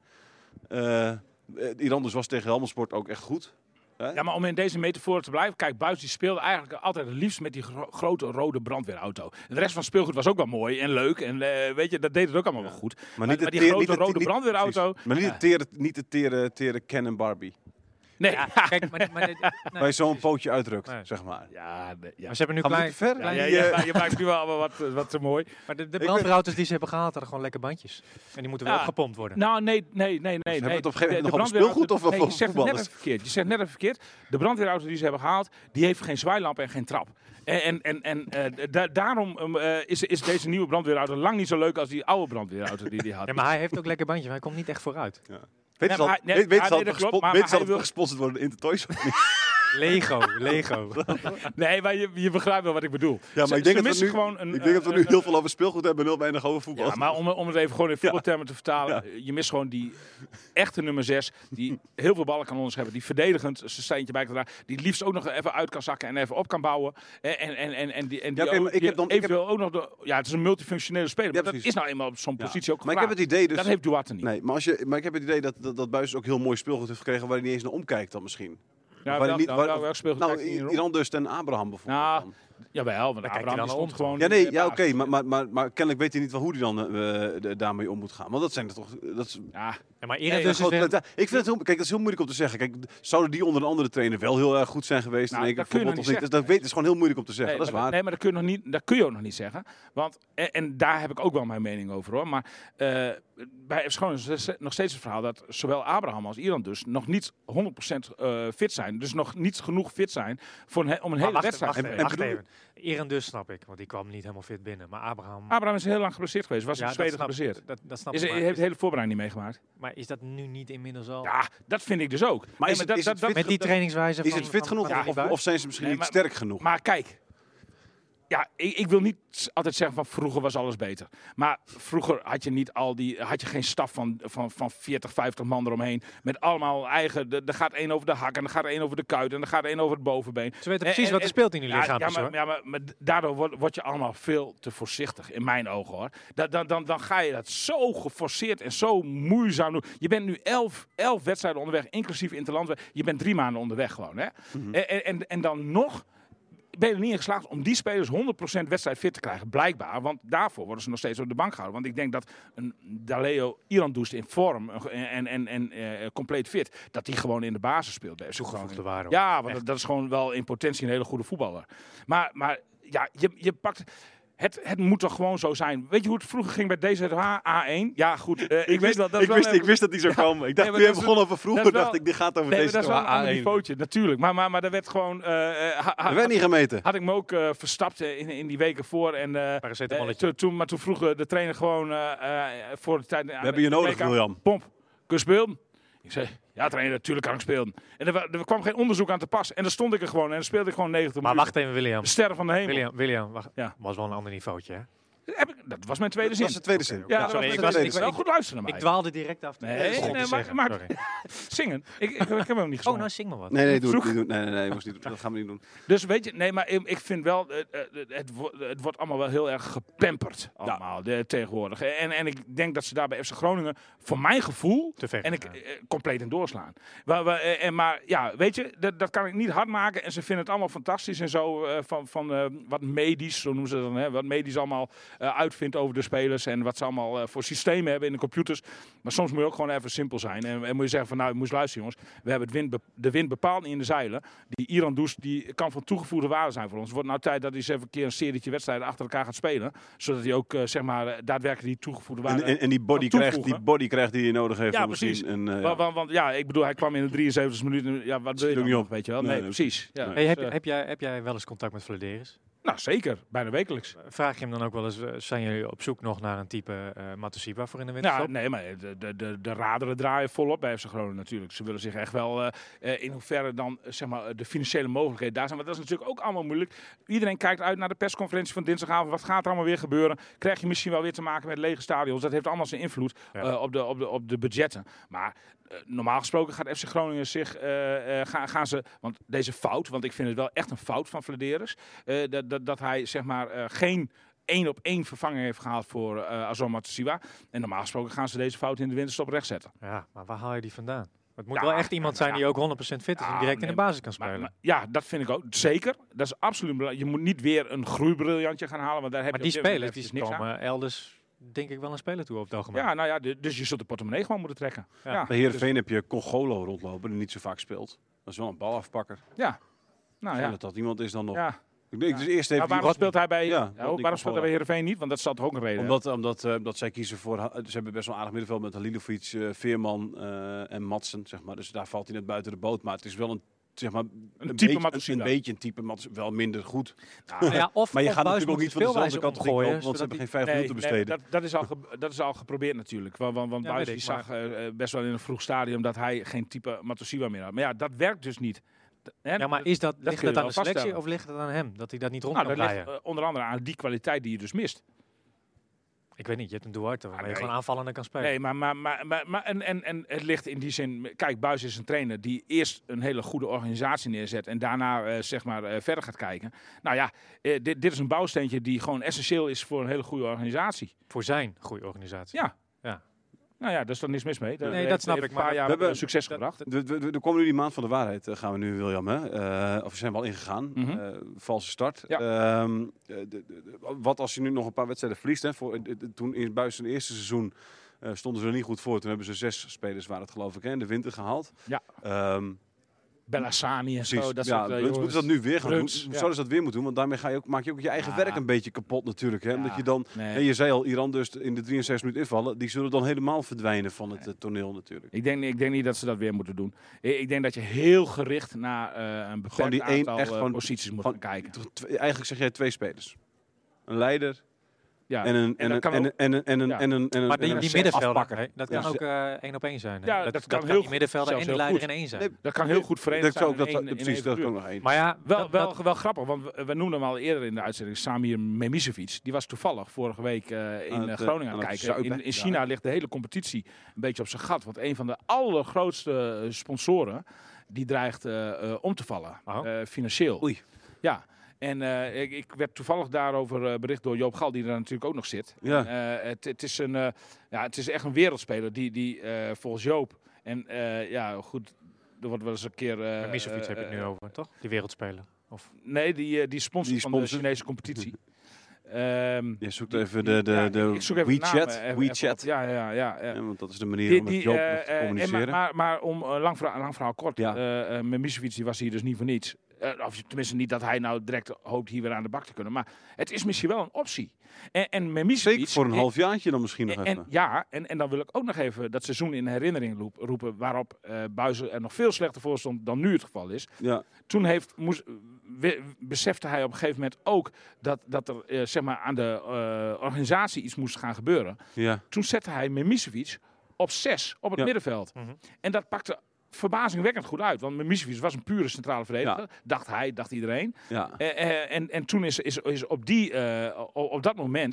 Uh, Iran dus was tegen Helmond Sport ook echt goed. Hè? Ja, maar om in deze metafoor te blijven. Kijk, Buijs die speelde eigenlijk altijd het liefst met die gro- grote rode brandweerauto. En de rest van het speelgoed was ook wel mooi en leuk. En uh, weet je, dat deed het ook allemaal wel goed. Maar, niet maar de die teer- grote niet de- rode niet- brandweerauto. precies. Maar niet de tere, niet de tere, tere Ken en Barbie. Nee. Ja, kijk, maar, maar, dit- nee, Waar je zo'n precies. pootje uitdrukt, Nee. zeg maar. Ja, nee, ja. Maar ze hebben nu Gaan we klein, niet te ver? Ja, klein- ja, die, ja, eh, maar je maakt nu wel allemaal wat, wat te mooi. maar de, de weet- brandweerauto's die ze hebben gehaald hadden gewoon lekker bandjes. En die moeten wel Ja. opgepompt worden. Nou, nee, nee, nee, nee. hebben nee. we het op een gegeven moment De- nog de over speelgoed brandweerauto- of nee, over je zegt het net voetballers? even verkeerd. Je zegt net even verkeerd. De brandweerauto die ze hebben gehaald, die heeft geen zwaailamp en geen trap. En, en, en, en eh, da- daarom um, uh, is, is deze nieuwe brandweerauto lang niet zo leuk als die oude brandweerauto die hij had. Ja, maar hij heeft ook lekker bandjes, maar hij komt niet echt vooruit. Weet je maar al, hij- nee, weet, weet ja, je al nee, dat dat klopt, gespo- maar- weet maar je al hij dat we wil- gesponsord worden in de Toys of niet? Lego, Lego. Nee, maar je, je begrijpt wel wat ik bedoel. Ja, maar Ze- ik denk, ze dat we, missen nu, gewoon een, ik denk dat we eh, nu een- heel veel over speelgoed hebben en heel weinig over voetbal. Ja, maar om, om het even gewoon in voetbaltermen te vertalen. Je mist gewoon die echte nummer zes. Die heel veel ballen kan onderscheppen. Die verdedigend zijn steentje bij kan dragen. Die het liefst ook nog even uit kan zakken en even op kan bouwen. En, en, en, en, en die, en die Ja, oké, ook- maar ik die heb dan- ik eventueel ook nog de... Ja, het is een multifunctionele speler. Ja, maar dat precies. is nou eenmaal op zo'n Ja. positie ook Maar ik heb gevraagd. het idee dus... Dat heeft Duarte niet. Nee, maar, als je, maar ik heb het idee dat, dat, dat Buijs ook heel mooi speelgoed heeft gekregen waar hij niet eens naar omkijkt dan misschien. Ja, Waar hij wel, niet- nou, waar- wel, welk speelgoed Nou, kijkt hij niet Iran dus en Abraham bijvoorbeeld. Nou, dan. Jawel, want Daar kijk je Abraham dan die naar stond om, gewoon... Ja, nee, eh, ja, baas. oké, maar, maar, maar, maar kennelijk weet hij niet wel hoe hij dan eh, de- daarmee om moet gaan. Want dat zijn er toch... Dat is, Ja, Ja, maar Nee, Iran ja, dus is Grote weer- talent. Ik vind het heel, kijk, dat is heel moeilijk om te zeggen. Kijk, zouden die onder een andere trainer wel heel erg goed zijn geweest? Nou, Dan denk dat ik kun je bijvoorbeeld nog of niet niet. Dus dat weet, is gewoon heel moeilijk om te zeggen. Nee, dat is maar, waar. Nee, maar dat kun je nog niet, dat kun je ook nog niet zeggen. Want, en, en daar heb ik ook wel mijn mening over hoor. Maar uh, bij F C Groningen is nog steeds het verhaal dat zowel Abraham als Iran dus nog niet honderd procent uh, fit zijn. Dus nog niet genoeg fit zijn voor een, om een Maar hele wacht, wedstrijd wacht, te even, spelen. wacht even. Iran dus snap ik, want die kwam niet helemaal fit binnen. Maar Abraham... Abraham is heel lang geblesseerd geweest. Was ja, in dat Zweden snap- geblesseerd. Dat, dat snap Is, ik, hij maar, heeft de is, hele voorbereiding niet meegemaakt. maar is dat nu niet inmiddels al... Ja, dat vind ik dus ook. Maar is Nee, het- is dat, het dat, fit- Met die dat- trainingswijze Is van... het fit van- genoeg van of, die of, Buijs? of zijn ze misschien Nee, niet maar- sterk genoeg? Maar kijk. Ja, ik, ik wil niet s- altijd zeggen van vroeger was alles beter. Maar vroeger had je niet al die, had je geen staf van, van, van veertig, vijftig man eromheen. Met allemaal eigen, de- er gaat één over de hak en er gaat één over de kuit en er gaat één over het bovenbeen. Ze weten En- precies en- wat er en- speelt in die Ja, lichaampjes, ja, maar, hoor. ja, maar, maar daardoor word, word je allemaal veel te voorzichtig, in mijn ogen hoor. Da, dan, dan, dan ga je dat zo geforceerd en zo moeizaam doen. Je bent nu elf, elf wedstrijden onderweg, inclusief interland. Je bent drie maanden onderweg gewoon. Hè? Mhm. en, en, en, en dan nog ben je er niet in geslaagd om die spelers honderd procent wedstrijd fit te krijgen. Blijkbaar, want daarvoor worden ze nog steeds op de bank gehouden. Want ik denk dat een Daleo Iran Doest in vorm en, en, en, en uh, compleet fit, dat die gewoon in de basis speelt. bij F C Toegevoegde Groningen. waarde. Ja, want dat, dat is gewoon wel in potentie een hele goede voetballer. Maar, maar ja, je, je pakt... Het, het moet toch gewoon zo zijn. Weet je hoe het vroeger ging bij D Z H A één? Ja, goed. Uh, ik, ik weet wel. Dat ik, wel wist, even, ik wist dat die zou Ja. komen. Ik dacht, Nee, maar toen je dat is begon over vroeger, dat is wel- dacht ik, dit gaat over nee, maar deze dat is wel een ander A één. niveautje, natuurlijk. Maar, maar, maar daar werd gewoon... Uh, ha, ha, Er werd niet gemeten. had ik me ook uh, verstapt uh, in, in die weken voor. En, uh, Paracetamolletje. uh, to, toen, maar toen vroeg uh, de trainer gewoon uh, uh, voor de tijd... We hebben je nodig, William. Pomp, kun je spelen? Ik zei, ja trainer, natuurlijk kan ik spelen. En er, wa- er kwam geen onderzoek aan te pas. En dan stond ik er gewoon en dan speelde ik gewoon negentig Maar minuten. wacht even, William. De sterren van de hemel. William, William wacht. Ja. Was wel een ander niveautje, hè? Heb ik, dat was mijn tweede Dat zin. was de tweede zin. Ja, dat Sorry, was ik mijn was- tweede ik- zin. Wel ik- goed luisteren naar Ik mij. dwaalde direct af. Nee, Dat is nee, goed te maar- zeggen. maar- Sorry. Zingen. Ik, ik, ik heb hem niet Oh, gezongen. nou zing maar wat. Nee, nee, doe, Vroeg. doe, doe, nee, nee, nee, moest niet, dat gaan we niet doen. Dus weet je, nee, maar ik, ik vind wel, uh, uh, het, wo- het wordt allemaal wel heel erg gepamperd allemaal de, tegenwoordig. En, en ik denk dat ze daar bij F C Groningen, voor mijn gevoel, Te ver en ik gegaan. uh, compleet in doorslaan. Maar, maar, uh, en, maar ja, weet je, dat, dat kan ik niet hard maken. En ze vinden het allemaal fantastisch en zo, uh, van, van uh, wat medisch, zo noemen ze dat dan, hè, wat medisch allemaal uh, uitvindt over de spelers en wat ze allemaal uh, voor systemen hebben in de computers. Maar soms moet je ook gewoon even simpel zijn. En, en moet je zeggen van, nou, je moet luisteren jongens, we hebben het wind be- de wind bepaald niet in de zeilen. Die Iran Douce, die kan van toegevoegde waarde zijn voor ons. Het wordt nou tijd dat hij eens even een keer een serietje wedstrijden achter elkaar gaat spelen. Zodat hij ook, uh, zeg maar, uh, daadwerkelijk die toegevoegde waarde... En, en, en die, body kan krijgt, die toevoegen. body krijgt die je nodig heeft. Ja, om precies. misschien Een, uh, Want, want, want ja, ik bedoel, hij kwam in de drieënzeventigste minuut. en Ja, wat wil je ook dan niet nog, op. weet je wel? Nee, Nee, nee. precies. Ja, Nee. Hey, heb, dus, je- uh, heb, jij, heb jij wel eens contact met Vladeris? nou, zeker. Bijna wekelijks. Vraag je hem dan ook wel eens, uh, zijn jullie op zoek nog naar een type uh, Matusiwa voor in de Ja, winterstop? nee, maar de, de, de, de raderen draaien volop bij F C Groningen natuurlijk. Ze willen zich echt wel, uh, uh, in hoeverre dan uh, zeg maar, de financiële mogelijkheden daar zijn. Want dat is natuurlijk ook allemaal moeilijk. Iedereen kijkt uit naar de persconferentie van dinsdagavond. Wat gaat er allemaal weer gebeuren? Krijg je misschien wel weer te maken met lege stadions? Dat heeft allemaal zijn invloed Ja. uh, op, de, op, de, op de budgetten. Maar uh, normaal gesproken gaat F C Groningen zich, uh, uh, gaan, gaan ze, want deze fout, want ik vind het wel echt een fout van Vladeris, uh, dat, dat, dat hij zeg maar uh, geen één op één vervanger heeft gehaald voor uh, Azor Matusiwa. En normaal gesproken gaan ze deze fout in de winterstop rechtzetten. Ja, maar waar haal je die vandaan? Het moet Ja, wel echt iemand zijn ja. die ook honderd procent fit is en Ja, direct nee, in de basis kan Maar, spelen. maar, Maar, ja, dat vind ik ook. Zeker. Dat is absoluut belangrijk. Je moet niet weer een groeibriljantje gaan halen, want daar heb je die op dit moment spelers die eventjes niks aan. komen elders denk ik wel een speler toe op het algemeen. Ja, nou ja, de- dus je zult de portemonnee gewoon moeten trekken. Ja. Ja, Bij Heerenveen heb je Congolo rondlopen, die niet zo vaak speelt. Dat is wel een balafpakker. ja. Nou Ja. ja. Dat dat iemand is dan nog. ja. Ik denk dus eerst Maar even waarom speelt hij bij, Ja, ja, Rodney waarom speelt hij bij Congolo. Heerenveen niet? Want dat zal toch ook een reden hebben? Omdat, omdat, uh, omdat zij kiezen voor... Ze hebben best wel een aardig middenveld met Halilovic, uh, Veerman uh, en Madsen, zeg maar. Dus daar valt hij net buiten de boot. Maar het is wel een, zeg maar, een, type beetje, een, Matusiwa. een beetje een type Madsen. Wel minder goed. Nou ja, of, Maar je of gaat Buis natuurlijk ook moet niet van de dezelfde speelwijze kant omgooien, opgooien, want ze zodat hebben hij- geen vijf Nee, minuten nee, besteden. dat, dat, is al ge- dat is al geprobeerd natuurlijk. Want, want, want Ja, Buijs weet die ik, zag uh, best wel in een vroeg stadium dat hij geen type Matusiwa meer had. Maar ja, dat werkt dus niet. D- hè, Ja, maar is dat, ligt kun je het aan de wel selectie vaststellen. of ligt het aan hem? Dat hij dat niet rond Nou, kan dat draaien? ligt uh, onder andere aan die kwaliteit die je dus mist. Ik weet niet, je hebt een Duarte waarmee nee. je gewoon aanvallender kan spelen. Nee, maar, maar, maar, maar, maar en, en, en het ligt in die zin... Kijk, Buijs is een trainer die eerst een hele goede organisatie neerzet en daarna uh, zeg maar uh, verder gaat kijken. Nou ja, uh, dit, dit is een bouwsteentje die gewoon essentieel is voor een hele goede organisatie. Voor zijn goede organisatie. Ja. Ja. Nou ja, daar is dan niks mis mee. Nee, heeft- dat snap heeft ik, een paar maar jaar we hebben- uh, succes dat- gebracht. We, we, we- er komen nu die maand van de waarheid, uh, gaan we nu, William. Hè? Uh, of we zijn wel ingegaan. Mhm. Uh, valse start. Ja. Ehm, uh, de, de- de- wat als je nu nog een paar wedstrijden verliest? Hè? Voor, de- de- toen in Buijs zijn eerste seizoen uh, stonden ze er niet goed voor. Toen hebben ze zes spelers, waren het geloof ik, hè, in de winter gehaald. Ja. Ehm, Bellassani en zo. precies. Dat ja, soort, uh, moeten jongens. ze dat nu weer gaan Bruns, doen? ja. Zouden ze dat weer moeten doen? Want daarmee ga je ook, maak je ook je eigen Ja. werk een beetje kapot natuurlijk. Hè? Ja. Omdat je dan, Nee. en je zei al, Iran dus in de drieënzestig minuten invallen. Die zullen dan helemaal verdwijnen van het uh, toneel natuurlijk. Ik denk, ik denk niet dat ze dat weer moeten doen. Ik, ik denk dat je heel gericht naar uh, een beperkt die één- aantal echt uh, gewoon- posities moet gewoon- gaan kijken. Toch twee- Eigenlijk zeg jij twee spelers. Een leider Ja. en een en dat een kan en ook- een en een en een Ja. en een en een Maar die, en een die zes middenvelder, afpakker. hè, dat Ja. kan ook uh, één op één zijn. Hè? Ja, dat, dat dat kan kan heel die middenvelder goed, en die zelfs leider heel in één zijn. Nee, Dat kan heel goed verenigd Dat zou ook, zijn. dat, in zou- één- precies, in één dat kan figuur. nog één. Maar ja, Wel, dat- wel, dat- wel grappig, want we, we noemden hem al eerder in de uitzending, Samir Memisevic. Die was toevallig vorige week uh, in Aan uh, het, Groningen aan aan het het kijken. zuipen. In, in China ligt de hele competitie een beetje op zijn gat. Want een van de allergrootste uh, sponsoren, die dreigt uh, uh, om te vallen. Oh. Uh, financieel. Oei. Ja. En uh, ik, ik werd toevallig daarover uh, bericht door Joop Gal, die er natuurlijk ook nog zit. Ja. En, uh, het, het, is een, uh, ja, het is echt een wereldspeler die, die uh, volgens Joop... En uh, ja, goed, er wordt wel eens een keer... Uh, Misovic heb je het nu uh, over, toch? Die wereldspeler. Of Nee, die, uh, die sponsor Die van de sponsor. Chinese competitie. Um, Je zoekt even de, de, ja, de ik zoek even de WeChat. namen even- WeChat. even op. Ja, ja, ja. ja. Ja, want dat is de manier Die, om met die, Joop uh, nog te uh, en communiceren. maar, maar, maar om uh, lang, verhaal, lang verhaal kort. Ja. Ja. Uh, uh, Memisevic die was hier dus niet voor niets. Uh, of tenminste niet dat hij nou direct hoopt hier weer aan de bak te kunnen. Maar het is misschien wel een optie. En, en Memisevic... Zeker voor een en- halfjaartje dan misschien nog en, even. en, ja, en, en dan wil ik ook nog even dat seizoen in herinnering roep- roepen... waarop uh, Buijsen er nog veel slechter voor stond dan nu het geval is. Ja. Toen heeft, moest, we, besefte hij op een gegeven moment ook dat, dat er uh, zeg maar aan de uh, organisatie iets moest gaan gebeuren. Ja. Toen zette hij Memisevic op zes op het Ja. middenveld. Mhm. En dat pakte verbazingwekkend goed uit. Want Memisevic was een pure centrale verdediger. Ja. Dacht hij, dacht iedereen. Ja. Uh, uh, en, en toen is, is, is op, die, uh, op, op dat moment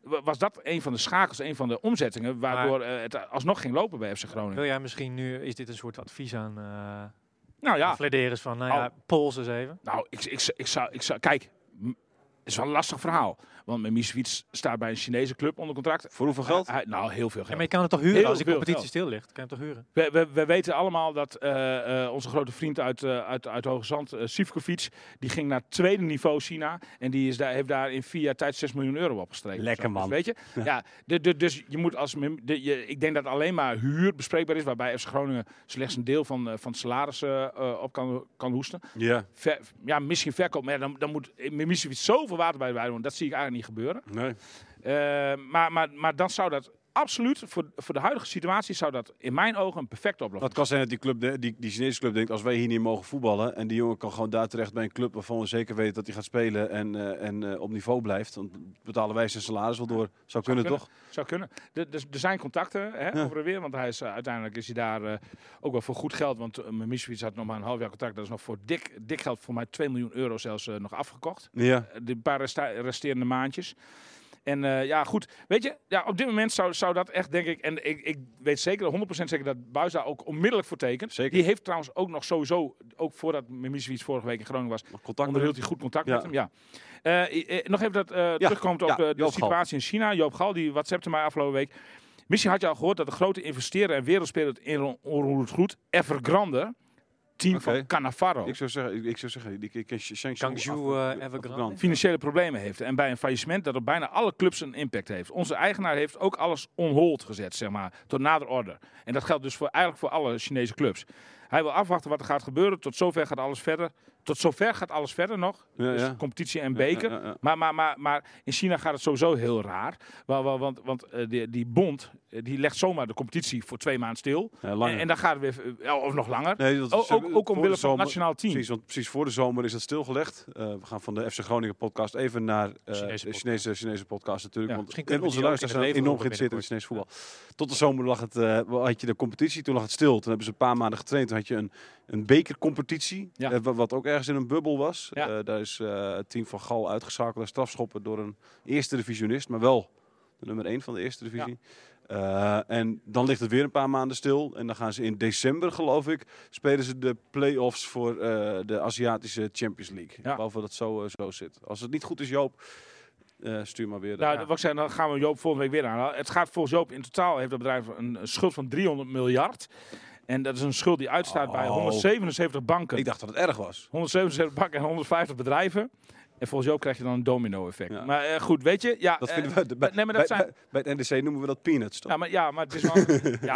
was dat een van de schakels, een van de omzettingen, waardoor Maar, uh, het alsnog ging lopen bij F C Groningen. Wil jij misschien nu, is dit een soort advies aan uh, Nou ja, Flederis van, nou ja, Al- pols eens even. nou, ik, ik, ik, ik, zou, ik zou, kijk, m- het is wel een lastig verhaal. Want Mimicevic staat bij een Chinese club onder contract. Voor hoeveel geld? Hij- nou, heel veel Ja, geld. maar je kan het toch huren Heel als die veel competitie geld. stil ligt? Kan je hem toch huren? We, we, we weten allemaal dat uh, uh, onze grote vriend uit, uh, uit, uit Hoge Zand, uh, Sivkovic, die ging naar tweede niveau China. En die is daar, heeft daar in vier jaar tijd zes miljoen euro opgestreken. Lekker, Zo, dus man. weet je? Ja, de, de, dus je moet als mem- de, je, ik denk dat alleen maar huur bespreekbaar is, waarbij F C Groningen slechts een deel van, uh, van het salaris uh, uh, op kan, kan hoesten. Ja. Ver, ja, misschien verkoop, maar dan, dan moet Mimicevic zoveel water bij de doen. Dat zie ik eigenlijk niet gebeuren. Nee. Uh, maar, maar, maar dan zou dat absoluut, voor, voor de huidige situatie, zou dat in mijn ogen een perfecte oplossing Het kan zijn dat die, club, de- die, die Chinese club denkt, als wij hier niet mogen voetballen en die jongen kan gewoon daar terecht bij een club waarvan we zeker weten dat hij gaat spelen en, uh, en uh, op niveau blijft, dan betalen wij zijn salaris wel door. Zou kunnen, kunnen. toch? Zou kunnen. De, dus er zijn contacten hè, Ja. over en weer, want hij is, uh, uiteindelijk is hij daar uh, ook wel voor goed geld, want uh, Mimicevic had nog maar een half jaar contract, dat is nog voor dik, dik geld, voor mij twee miljoen euro zelfs uh, nog afgekocht. Ja. Uh, de paar resta- resterende maandjes. En uh, ja, goed. Weet je, ja, op dit moment zou, zou dat echt, denk ik... En ik, ik weet zeker, honderd procent zeker dat Buijs daar ook onmiddellijk voor tekent. Zeker. Die heeft trouwens ook nog sowieso, ook voordat Mimicevic vorige week in Groningen was, Nog contact onderhield met hij goed contact Ja. met hem. Ja. Uh, i- i- nog even dat uh, terugkomt op ja, de, de Joop Gal. situatie in China. Joop Gal, die WhatsAppte mij afgelopen week. Misschien had je al gehoord dat de grote investeerder en wereldspeler in onroerend goed, Evergrande, team Oké. van Cannavaro, Ik zou zeggen, ik, ik zou zeggen, ik, ik ken Shang Guangzhou, uh, Evergrande. financiële problemen heeft. En bij een faillissement dat op bijna alle clubs een impact heeft. Onze eigenaar heeft ook alles on hold gezet, zeg maar, tot nader order. En dat geldt dus voor, eigenlijk voor alle Chinese clubs. Hij wil afwachten wat er gaat gebeuren. Tot zover gaat alles verder. Tot zover gaat alles verder nog. Ja, dus ja. competitie en beker. Ja, ja, ja. Maar, maar, maar, maar in China gaat het sowieso heel raar. Wel, wel, want want uh, die, die bond uh, die legt zomaar de competitie voor twee maanden stil. Ja, langer. En, en dan gaat het weer, uh, of nog langer. Nee, dat O- is, ook, uh, ook voor omwille de van het zomer- nationaal team. Precies, want precies voor de zomer is dat stilgelegd. Uh, we gaan van de F C Groningen podcast even naar uh, Chinese de podcast. Chinese, Chinese podcast natuurlijk. Ja, want misschien en kunnen we onze die ook luisteraars in het zijn leven enorm roepen geïnteresseerd in het Chinees voetbal. Tot de zomer lag het, uh, had je de competitie, toen lag het stil. Toen hebben ze een paar maanden getraind. Toen had je een, een bekercompetitie, Ja. uh, wat, wat ook ergens in een bubbel was. Ja. Uh, daar is uh, het team van Gal uitgeschakeld en strafschoppen door een eerste divisionist, maar wel de nummer één van de eerste divisie. Uh, en dan ligt het weer een paar maanden stil. En dan gaan ze in december, geloof ik, spelen ze de play-offs voor uh, de Aziatische Champions League. Ja. Behalve dat het zo, uh, zo zit. Als het niet goed is, Joop, uh, stuur maar weer. Nou, Ja. wat ik zei, dan gaan we Joop volgende week weer aan. Het gaat volgens Joop in totaal, heeft het bedrijf een, een schuld van driehonderd miljard. En dat is een schuld die uitstaat bij Oh. honderdzevenenzeventig banken. Ik dacht dat het erg was. honderdzevenenzeventig banken en honderdvijftig bedrijven. En volgens Joop krijg je dan een domino-effect. Ja. Maar uh, goed, weet je... Ja, Dat uh, vinden we, bij, nee, maar dat bij, zijn... bij, bij het N D C noemen we dat peanuts, toch? Ja, maar, ja, maar het is wel... ja.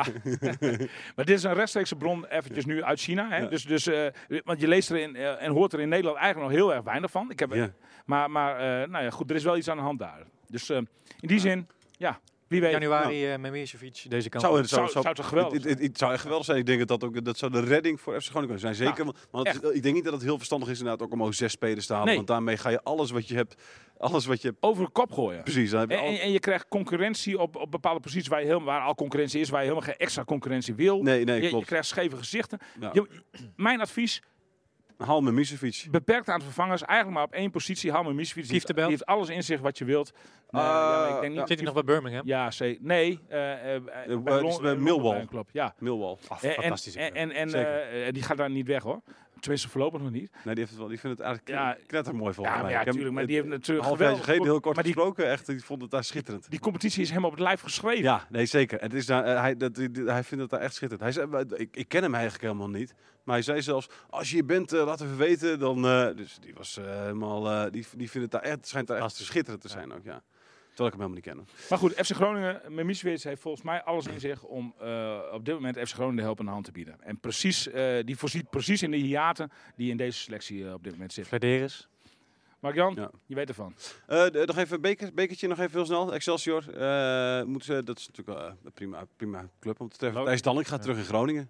Maar dit is een rechtstreekse bron eventjes nu uit China. Hè? Ja. Dus, dus, uh, want je leest erin uh, en hoort er in Nederland eigenlijk nog heel erg weinig van. Ik heb, Ja. Maar, maar uh, nou ja, goed, er is wel iets aan de hand daar. Dus uh, in die zin, ja, wie weet. Januari uh, Mimicevic deze kant. Zou, op. het, zou, Zou- zou, zou toch geweldig het, het, het, het zou echt geweldig zijn. Ik denk dat dat ook dat zou de redding voor F C Groningen kunnen zijn. Zeker, Ja, want het, ik denk niet dat het heel verstandig is inderdaad ook om ook zes spelers te halen. Nee. Want daarmee ga je alles wat je hebt, alles wat je hebt, Over de kop gooien. precies. Dan heb je En, al, en, en je krijgt concurrentie op, op bepaalde posities waar, je helemaal, waar al concurrentie is, waar je helemaal geen extra concurrentie wil. nee, nee, je, je klopt. krijgt scheve gezichten. Ja. Je, mijn advies, Haal me Misevic. beperkt aan vervangers, eigenlijk maar op één positie. Haal me Misfiets. Die, Kieft de Bel? die heeft alles in zich wat je wilt. Nee, Ah, ja, maar ik denk niet ja. Zit hij nog bij Birmingham? Ja, zeker. Nee, uh, uh, Uh, bij het Lon- is bij Londen Millwall. bij een club, ja. Millwall. Ah, En, fantastische en, club. en, en Zeker. uh, die gaat daar niet weg hoor. Tenminste, voorlopig nog niet. Nee, die, heeft het wel, die vindt het eigenlijk Ja. knettermooi volgens Ja, maar mij. ja, Ik heb tuurlijk. Maar het die heeft natuurlijk een half jaar geweldig- geleden heel kort maar die, gesproken. Echt, die vond het daar schitterend. die competitie is hem op het lijf geschreven. Ja, nee, zeker. Het is daar, uh, hij, dat, die- die- hij vindt het daar echt schitterend. Hij zei, uh, ik, ik ken hem eigenlijk helemaal niet. Maar hij zei zelfs, als je hier bent, uh, laat even weten. Dan, uh, dus die was uh, helemaal, uh, die, die vindt het daar echt, het schijnt daar echt Fantastisch. schitterend te zijn ook, ja. Terwijl ik hem helemaal niet ken. Maar goed, F C Groningen, Mimicevic heeft volgens mij alles in zich om uh, op dit moment F C Groningen de help aan de hand te bieden. En precies, uh, die voorziet precies in de hiaten die in deze selectie uh, op dit moment zitten. Flederis. Mark-Jan, Ja. je weet ervan. Uh, de- nog even een beker, bekertje, nog even heel snel. Excelsior. Uh, moeten ze, dat is natuurlijk uh, een prima, prima club om te treffen. Leuk. Thijs Dalling gaat terug in Groningen.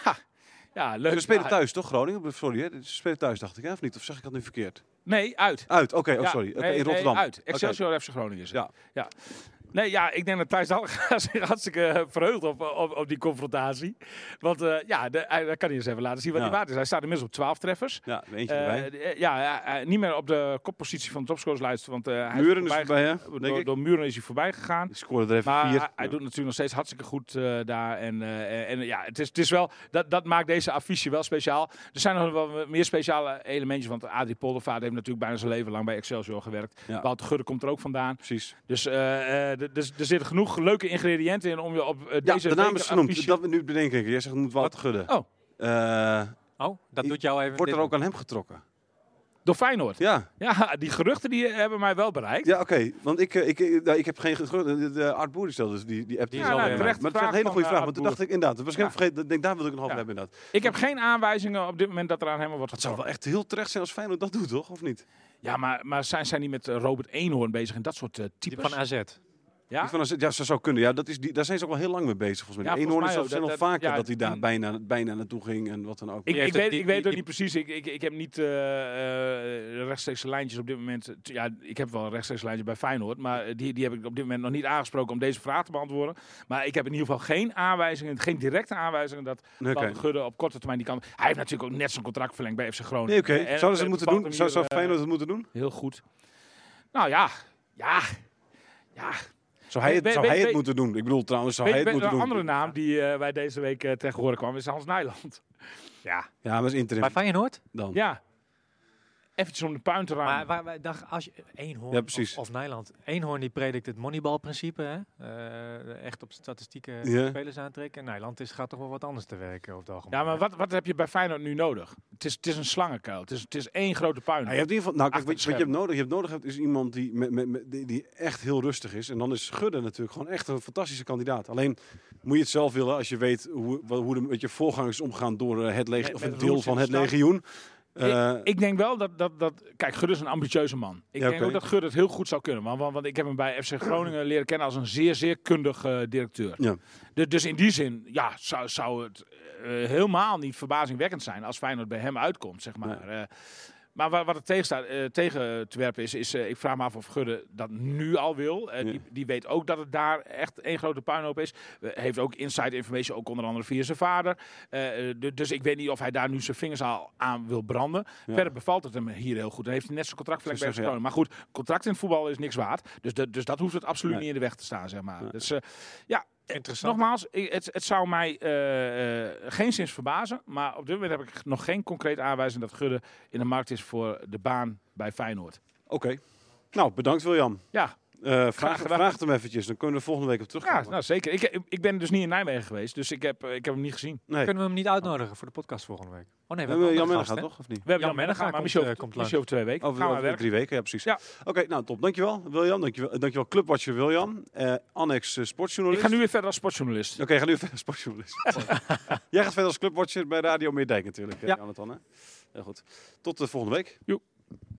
Ja, leuk. Ze spelen Ja, thuis, toch, Groningen? Sorry, hè? Ze spelen thuis, dacht ik, hè? Of niet? Of zeg ik dat nu verkeerd? Nee, uit. Uit, oké, oh, Ja, sorry. Oké, nee, in Rotterdam. Nee, uit. Oké. Excelsior F C Groningen is het. Ja. ja. Nee, ja, ik denk dat Thijs Dallinga zich hartstikke verheugt op, op, op die confrontatie. Want uh, ja, de, hij, dan kan hij eens even laten zien wat Ja. hij waard is. Hij staat inmiddels op twaalf treffers. Ja, eentje Uh, erbij. d- ja, ja, uh, niet meer op de koppositie van de topscorerslijst. Want uh, hij Muren is is voorbij, voorbij, hè? Denk door, ik. door Muren is hij voorbij gegaan. Die scoorde er even Maar vier. hij, hij Ja. doet natuurlijk nog steeds hartstikke goed uh, daar. En, uh, en ja, het is, het is wel, dat, dat maakt deze affiche wel speciaal. Er zijn nog wel meer speciale elementjes. Want Adrie Poldervaart heeft natuurlijk bijna zijn leven lang bij Excelsior gewerkt. Ja. Wouter Gudde komt er ook vandaan. Precies. Dus uh, uh, d- dus er zitten genoeg leuke ingrediënten in om je op uh, Ja, deze de naam is genoemd. affiche- Dat we nu bedenken. Jij zegt het moet Wouter Gudde. Oh. Uh, Oh, dat doet jou even... wordt er dit- ook aan hem getrokken? Door Feyenoord. Ja. Ja, die geruchten die hebben mij wel bereikt. ja oké. Want ik, eh, ik, ik, nou, ik heb geen geruchten. De, de Art Boer die stelde dus die, die app. Die Die is is al al weer- maar terecht het is een vraag hele van, goede uh, vraag. Art Want toen dacht ik inderdaad, dat was geen Ja. vergeten. Ik denk, daar wil ik nog over Ja. hebben inderdaad. Ik heb geen aanwijzingen op dit moment dat er aan hem wordt Het zou getrokken. wel echt heel terecht zijn als Feyenoord dat doet, toch? Of niet? Ja, maar, maar zijn zij niet met uh, Robert Eenhoorn bezig en dat soort uh, Die types? van A Z. ja? Die van als, ja, dat zou kunnen. Ja, dat is die, daar zijn ze ook al heel lang mee bezig. Volgens mij. Ja, De volgens Eenhoorn is mij al ook. zijn Dat- al dat- vaker ja, dat hij daar en- bijna, bijna naartoe ging en wat dan ook. Ik, Die ik, heeft weet, het- die- ik weet die- ook niet precies. Ik, ik, ik heb niet uh, uh, rechtstreekse lijntjes op dit moment. Ja, ik heb wel een rechtstreekse lijntje bij Feyenoord. Maar die, die heb ik op dit moment nog niet aangesproken om deze vraag te beantwoorden. Maar ik heb in ieder geval geen aanwijzingen, geen directe aanwijzingen dat Oké. Wouter Gudde op korte termijn die kan. Hij heeft natuurlijk ook net zijn contract verlengd bij F C Groningen. Nee, oké. En- en Zouden ze het moeten valt doen? hem Zou, hier, zou uh, Feyenoord het moeten doen? Heel goed. Nou ja, ja, ja. Zou hij het, Weet- zou hij weet- het moeten doen? Ik bedoel trouwens, zou Weet, hij het weet, moeten een doen? andere naam die uh, wij deze week uh, tegen horen kwam is Hans Nijland. Ja, Ja, maar dat is interim Bij Feyenoord? dan. ja. Eventjes om de puin te ruimen. Maar waar, waar, dacht, als je Eenhoorn Ja, precies. of, of Nijland. Eenhoorn die predikt het moneyball-principe, hè? Uh, echt op statistieken Ja. spelers aantrekken. En Nijland is, gaat toch wel wat anders te werken over het algemeen. Ja, maar wat, wat heb je bij Feyenoord nu nodig? Het is, het is een slangenkuil. Het is, het is één grote puin. Ja, je hebt in ieder geval, nou, kijk, Achter wat, het wat je hebt nodig, je hebt nodig hebt, is iemand die, met, met, met- die, die echt heel rustig is. En dan is Gudde natuurlijk gewoon echt een fantastische kandidaat. Alleen moet je het zelf willen als je weet hoe, wat- hoe de, met je voorgangers omgaan door eh, het leg, Met- of met een deel Roels van in het de stad. legioen. Eh, ik, ik denk wel dat, dat, dat... Kijk, Gudde is een ambitieuze man. Ik Ja, denk oké. ook dat Gudde het heel goed zou kunnen. Want, want, want ik heb hem bij F C Groningen leren kennen als een zeer, zeer kundig uh, directeur. ja. Dus, dus in die zin, ja, zou, zou het uh, helemaal niet verbazingwekkend zijn als Feyenoord bij hem uitkomt, zeg maar. Uh, maar wat, wat er tegen, staat, uh, tegen te werpen is, is uh, ik vraag me af of Gudde dat nu al wil. Uh, Ja. die, die weet ook dat het daar echt één grote puinhoop is. Uh, heeft ook inside information, ook onder andere via zijn vader. Uh, uh, dus ik weet niet of hij daar nu zijn vingers al aan wil branden. Ja. Verder bevalt het hem hier heel goed. Dan heeft hij net zijn contract verlengd bij F C Zou Groningen. Maar goed, contract in het voetbal is niks waard. Dus, de, dus dat hoeft het absoluut Nee. niet in de weg te staan, zeg maar. Nee. Dus uh, ja... Interessant. Nogmaals, ik- het, het zou mij uh, uh, geen zins verbazen. Maar op dit moment heb ik nog geen concrete aanwijzing dat Gudde in de markt is voor de baan bij Feyenoord. Oké. Nou, bedankt William. Ja, Uh, vraag, Graag gedaan. vraag hem eventjes, dan kunnen we volgende week op ja terugkomen. nou zeker. Ik, ik ben dus niet in Nijmegen geweest, dus ik heb, ik heb hem niet gezien. nee. Kunnen we hem niet uitnodigen voor de podcast volgende week? Oh nee, we We hebben hebben Jan een Menega andere toch, of niet? We hebben Jan Jan Menega, Menega maar komt, misschien over, eh, komt misschien over twee weken. Over, Gaan we over werken. drie weken, ja precies. Ja. Oké, nou top. Dankjewel William. Dankjewel, dankjewel Clubwatcher William. Uh, Annex uh, Ik sportjournalist. ga nu weer verder als sportjournalist. Oké, ga nu verder als sportjournalist. Jij gaat verder als Clubwatcher bij Radio Meerdijk natuurlijk. hè, Ja. Jonathan, hè? Heel goed. Tot de volgende week. Joep.